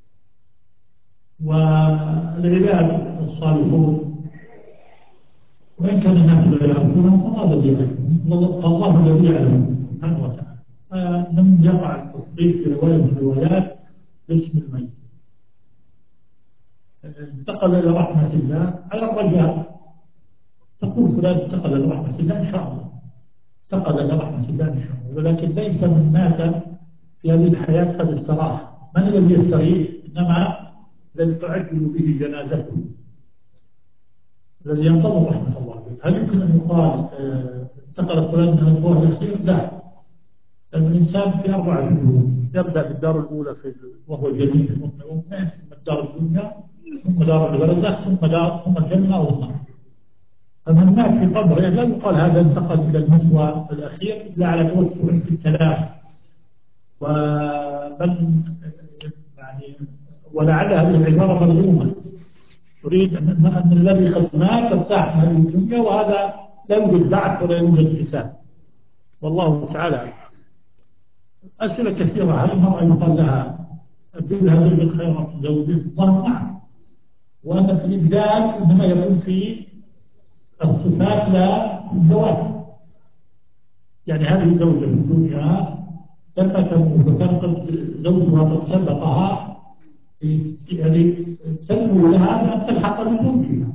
B: والعباد الصالحون وإن كان الناس لا يعرفونهم فالله الذي يعلمهم، فالله الذي يعلمهم سبحانه وتعالى. لم يقع التصريح في رواية من الروايات باسم الميت. انتقل إلى رحمة الله على الرجاء، تقول فلان انتقل إلى رحمة الله إن شاء الله، انتقل إلى رحمة الله إن شاء الله، ولكن ليس من مات في هذه الحياة قد استراح. من الذي يستريح؟ إنما الذي تعجل به جنازته، الذي ينتظر رحمة الله. هل يمكن أن يقال انتقل فلان من الأسبوع الأخير؟ لا، لأن الإنسان في 4 شهور يبدأ بالدار الأولى وهو جميل في بطن أمه، ثم الدار الدنيا، ثم دار البرزخ، ثم الجنة أو النار. فمن مات في قبره لا يقال هذا انتقل إلى المثوى الأخير إلا على توسع في الكلام، ومن يعني ولعل هذه العبارة ملغومة، تريد أن الذي قد مات ارتاح من هذه الدنيا، وهذا لا يوجد بعث ولا يوجد حساب، والله تعالى. أسئلة كثيرة. هل المرأة يقال لها أبدلها بالخير من زوجه؟ قال نعم، وأن في الإبدال إنما يكون في الصفات لا في الزواج. يعني هذه الزوجة في الدنيا لما تموت وكان قد زوجها قد سبقها، يعني تنمو لها أن تلحق بزوجها،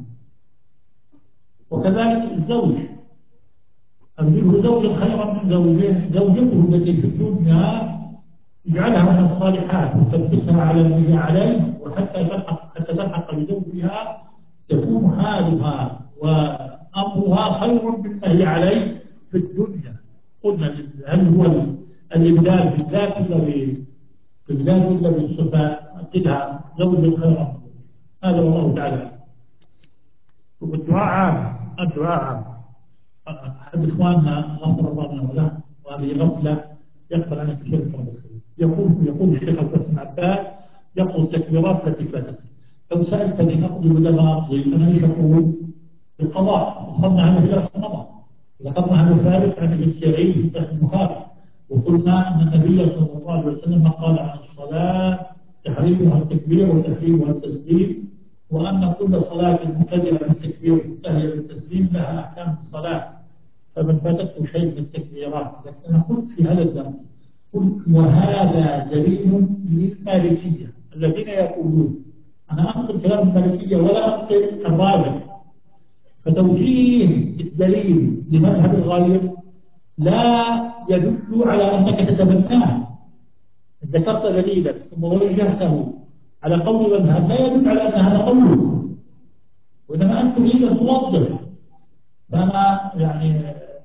B: وكذلك الزوج أبدله زوجا خيرا من زوجه، زوجته التي في الدنيا يجعلها من الصالحات وتثبتها على النهي عليه، وحتى تلحق بزوجها يكون حالها وأمرها خير بالنهي عليه في الدنيا. قلنا هل هو الإبدال بالذات ولا بالصفات؟ أبدلها زوجا خيرا، هذا والله تعالى. والدعاء عام، الدعاء عام. أحد إخواننا غفر الله له وله، وهذه غفلة يغفر عنها كثير من المسلمين، يقول الشيخ الحسن عباد يقول التكبيرات التي فاتت. لو سألتني أقضي ولا ما أقضي، أنا ليش أقول بالقضاء؟ وصلنا هذا إلى الصلاة، ذكرنا هذا الثالث عن ابن سعيد في صحيح البخاري، وقلنا أن النبي صلى الله عليه وسلم قال عن الصلاة تحريمها التكبير وتحريمها التسليم، وأن كل صلاة مبتدئة بالتكبير منتهية بالتسليم لها أحكام الصلاة، فمن فاتته شيء من التكبيرات. لكن أنا قلت في هذا الدرس، قلت وهذا دليل للمالكية الذين يقولون، أنا أنقل كلام المالكية ولا أنقل الراجح، فتوجيه الدليل لمذهب الغير لا يدل على أنك تتبناه. ذكرت دليلا ثم وجهته على قول المذهب لا يدل على أن هذا قوله، وإنما أنت تريد أن توضح. فأنا يعني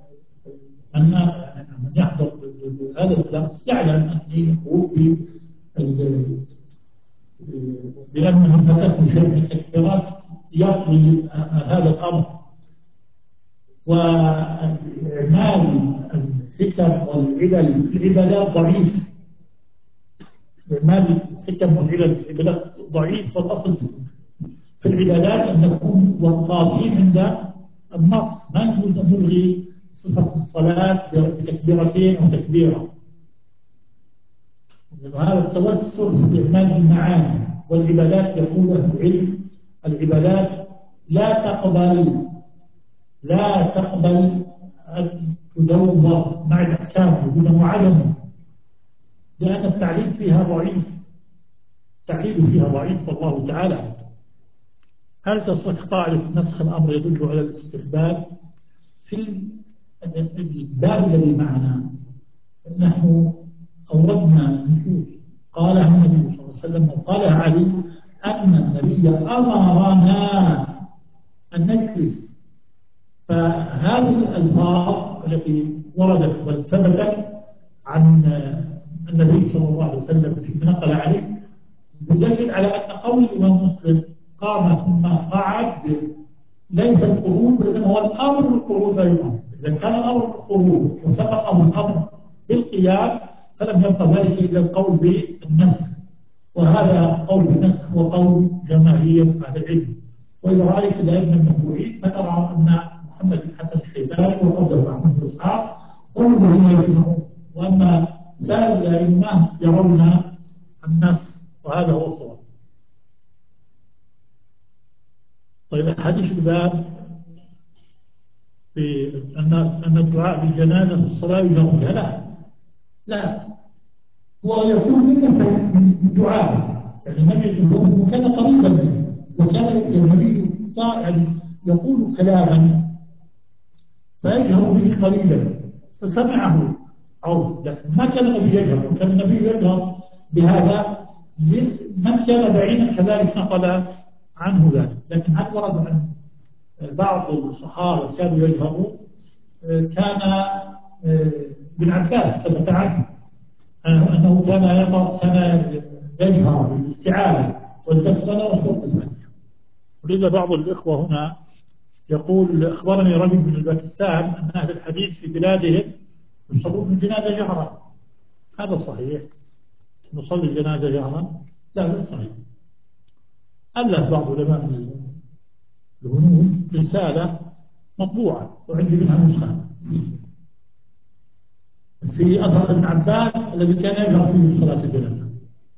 B: من يحضر هذا الدرس يعلم أني أقول بأن من فتاة شيء من التكبيرات يقضي هذا الأمر. وإعمال الحكم والعلل في العبادات ضعيف، إعمال الحكم والعلل ضعيف، والأصل في العبادات أن نكون وقافين عند النص، ما يجوز أن نلغي صفة الصلاة بتكبيرتين أو تكبيرة. هذا التوسل في إعمال المعاني والعبادات، يقول أهل العلم العبادات لا تقبل أن تدور مع الأحكام وجودا وعدما، لأن التعليل فيها ضعيف، والله تعالى. هل تصح قاعدة نسخ الأمر يدل على الاستحباب؟ في الباب الذي معنا نحن أوردنا نصوص قالها النبي صلى الله عليه وسلم وقالها علي أن النبي أمرنا أن نجلس، فهذه الألفاظ التي وردت وثبتت عن النبي صلى الله عليه وسلم في نقل عليه يدل على أن قول الإمام مسلم قام ثم قعد ليس القعود، وإنما هو الأمر بالقعود أيضا. إذا كان الأمر بالقعود وسبقه الأمر بالقيام فلم يبقى ذلك إلا القول بالنسخ، وهذا قول بالنسخ وقول جماهير أهل العلم. وإذا رأيت الأئمة المتبوعين فترى أن محمد بن حسن الشيباني وقوله أحمد بن إسحاق هم الذين يجمعون، وأما سائر الأئمة يرون النسخ، وهذا هو الصواب. طيب، حديث الباب في أن الدعاء بالجنازة في الصلاة يجوز؟ لا، هو يكون من الدعاء، يعني النبي كان قريبا منه، وكان النبي يعني يقول كلاما فيجهر به قليلا فسمعه عوف، لكن ما كان النبي يجهر، وكان النبي يجهر بهذا من كان بعيدا كذلك نقل عنه ذلك. لكن هل ورد عن بعض الصحابة كانوا يجهرون؟ كان ابن عباس ثبت عنه أنه كان يجهر بالاستعاذة والبسملة وصوت الفاتحة. ولذا بعض الإخوة هنا يقول أخبرني رجل من الباكستان أن أهل الحديث في بلادهم يصلون الجنازة جهرا. هذا صحيح؟ نصلي الجنازة جهرا؟ لا، لا صحيح. ألف بعض علماء الهنود رسالة مطبوعة وعندي منها نسخة في أثر ابن عباس الذي كان يجهر فيه صلاة الجنازة،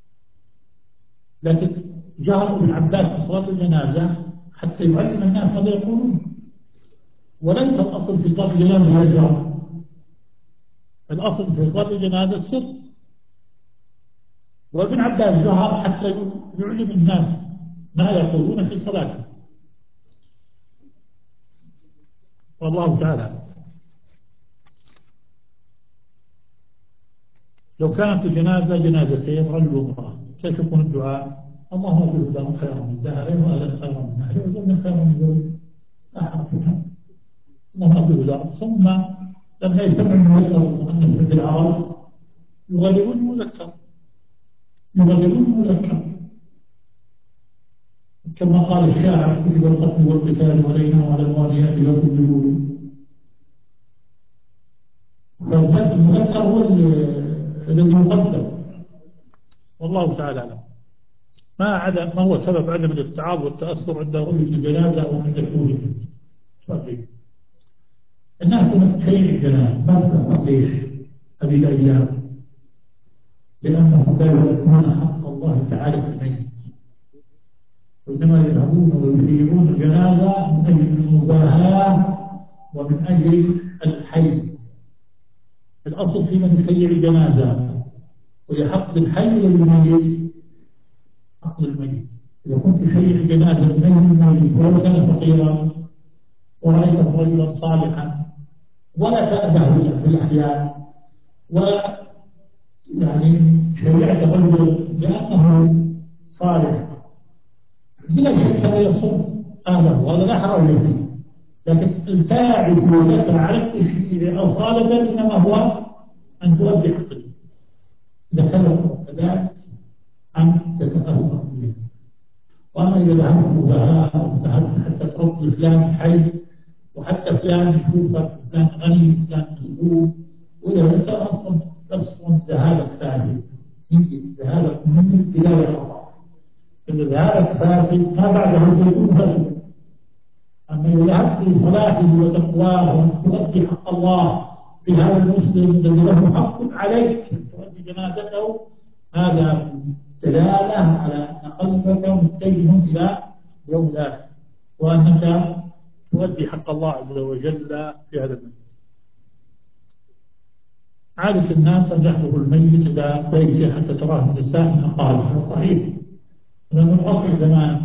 B: لكن جهر ابن عباس في صلاة الجنازة حتى يعلم الناس ماذا يقولون، وليس الأصل في صلاة الجنازة الجهر، الأصل في صلاة الجنازة السر. وابن عباس جهر حتى يعلم الناس ما يقولون في صلاته، والله تعالى. لو كانت الجنازة جنازتين رجل وامرأة كيف يكون الدعاء؟ اللهم اغفر لهم خيرا من دهرهم وأهلا خيرا من أهله وزوجا خيرا من زوجه، لا حرف منها. اللهم اغفر لهم. ثم لما يجتمع المذكر والمؤنث في العرب يغلبون المذكر كما قال الشاعر: كتب القتل والقتال علينا وعلى المواليات والجلود. فالمذكر هو الذي يقدم، والله تعالى أعلم. ما هو سبب عدم الاتعاظ والتأثر عند رؤية الجنازة أو عند شهوده؟ الناس تشيع الجنازة ما تستطيع هذه الأيام، لأنهم لا يؤدون حق الله تعالى في الميت، وإنما يذهبون ويثيرون الجنازة من أجل المباهاة ومن أجل الحي. الأصل في من يشيع الجنازة ويحق الحي للميت حق الميت. إذا كنت تشيع الجنازة من أجل الميت ولو كان فقيرا ورأيته رجلا صالحا ولا تأبه بالأحياء، ولا يعني شيعت رجلا لأنه صالح، بلا شك هذا يصب أهله، وهذا لا حرج فيه. لكن الباعث لك على التشريع أصالة إنما هو أن تؤدي حقه. إذا كان كذلك أن تتأثر به. وأما إذا ذهبت مباهاة أو ذهبت حتى ترد فلان حي وحتى فلان يشوفك، فلان غني، فلان مسؤول، وإذا أنت أصلا ذهابك فاسد، ذهابك من إلى الخطأ. إذا ذهابك فاسد ما بعده سيكون فاسدا. أما إذا ذهبت لصلاحه وتقواه وأن تؤدي حق الله في هذا المسلم الذي له حق عليك تؤدي جنازته، هذا دلالة على أن قلبك متجه إلى يوم الآخر وأنك تؤدي حق الله عز وجل في هذا المسجد. عادة الناس أن يحضروا الميت إلى بيته حتى تراه النساء من أقاربه. هذا صحيح، لأن أصل زمان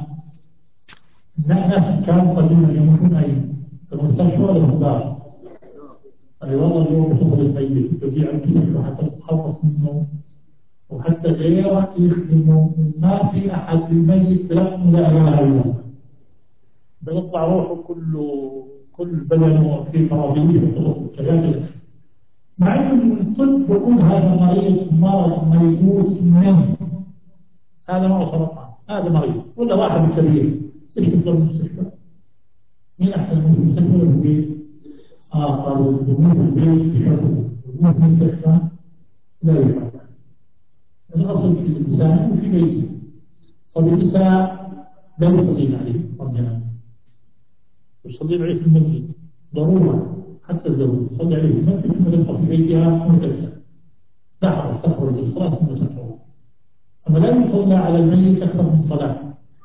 B: الناس كانوا قديما يموتون أين؟ في المستشفى ولا في الدار؟ أي والله اليوم يدخل الميت يبيع الكيس حتى تتخلص منه وحتى غيره يخدمه، ما في أحد الميت برغم لا إله إلا الله، بيطلع روحه كل بدنه في قرابيله وكذلك. مع أن الطب يقول هذا مرض ميؤوس منه، هذا ما هو سرطان، هذا مريض ولا واحد كبير ايش يفضل المستشفى؟ مين أحسن من المستشفى ولا البيت؟ قالوا الدموع في البيت تشبه الدموع في المستشفى لا يفعل. الأصل في الإنسان وفي بيته. والنساء لا يصلين عليه ربنا، يصلين عليه في المسجد ضرورة، حتى الزوج يصلي عليه في المسجد ثم تبقى في بيتها متكئة تحرص تخرج الصلاة ثم تخرج. أما لا يصلى على الميت أكثر من صلاة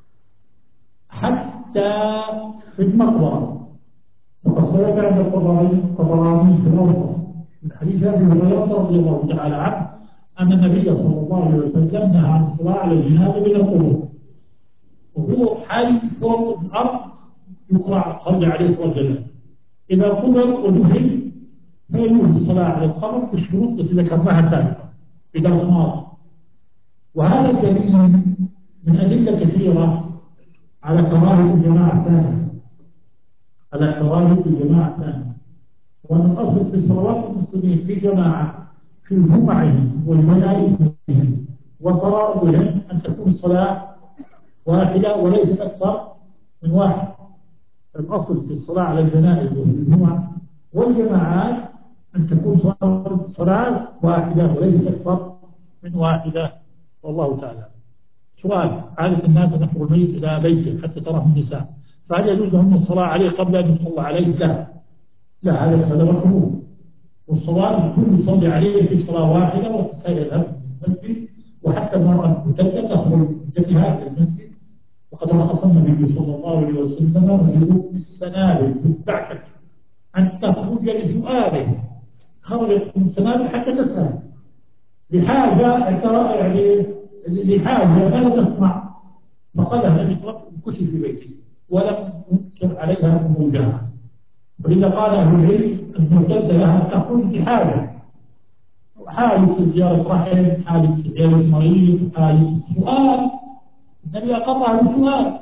B: حتى في المقبرة. وقد ثبت عند الطبراني في الأوسط من حديث أبي هريرة رضي الله تعالى عنه أن النبي صلى الله عليه وسلم نهى عن الصلاة على الجنازة من القبور، وهو حي فوق الأرض يقرأ صلى عليه صلاة الجنازة. إذا قبر ودفن فيجوز الصلاة على القبر بالشروط التي ذكرناها سابقا إذا مات. وهذا الدليل من أدلة كثيرة على كراهة الجماعة الثانية، على كراهة الجماعة الثانية، وأن الأصل في صلوات المسلمين في جماعة في جمعهم والجنائزهم وفرائضهم أن تكون الصلاة واحدة وليس أكثر من واحد. الأصل في الصلاة على الجنائز وفي الجمع والجماعات أن تكون صلاة واحدة وليس أكثر من واحدة، والله تعالى. سؤال: عادة الناس أن يحضروا الميت إلى بيته حتى تراه النساء، فهل يجوز لهم الصلاة عليه قبل أن يصلى عليه؟ لا، هذا مكروه. والصلاة يكون يصلي عليه في صلاة واحدة والنساء يذهب المسجد، وحتى المرأة المعتدة تخرج من بيتها إلى المسجد. وقد رخص النبي صلى الله عليه وسلم ويقول بالسنابل بالبعثة أن تخرج لسؤاله، خرجت من السنابل حتى تسأل لحاجة يعني لحاجة لا تسمع، فقال النبي صلى الله عليه وسلم كتب في بيته ولم ينكر عليها خروجها. ولذا قال أهل العلم المعتدة لها تخرج لحاجة، حالة زيارة رحم، حالة زيارة مريض، حالة سؤال، النبي أقرها بالسؤال.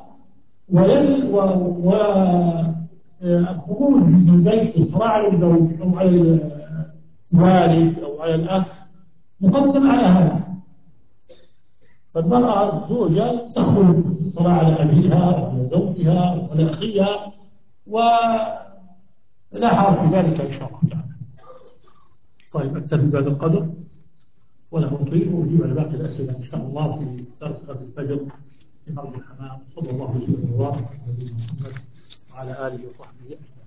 B: والخروج من البيت الصلاة على الزوج أو على الوالد أو على الأخ مقدم على هذا. فالمرأة الزوجة تخرج الصلاة على أبيها وعلى زوجها وعلى أخيها، ولا حرج في ذلك إن شاء الله تعالى. طيب، أكتفي بهذا القدر ولا أطيل، وأجيب على باقي الأسئلة إن شاء الله في درس غد الفجر في مرض الحمام. صلى الله عليه وسلم وبارك على نبينا محمد وعلى آله وصحبه أجمعين.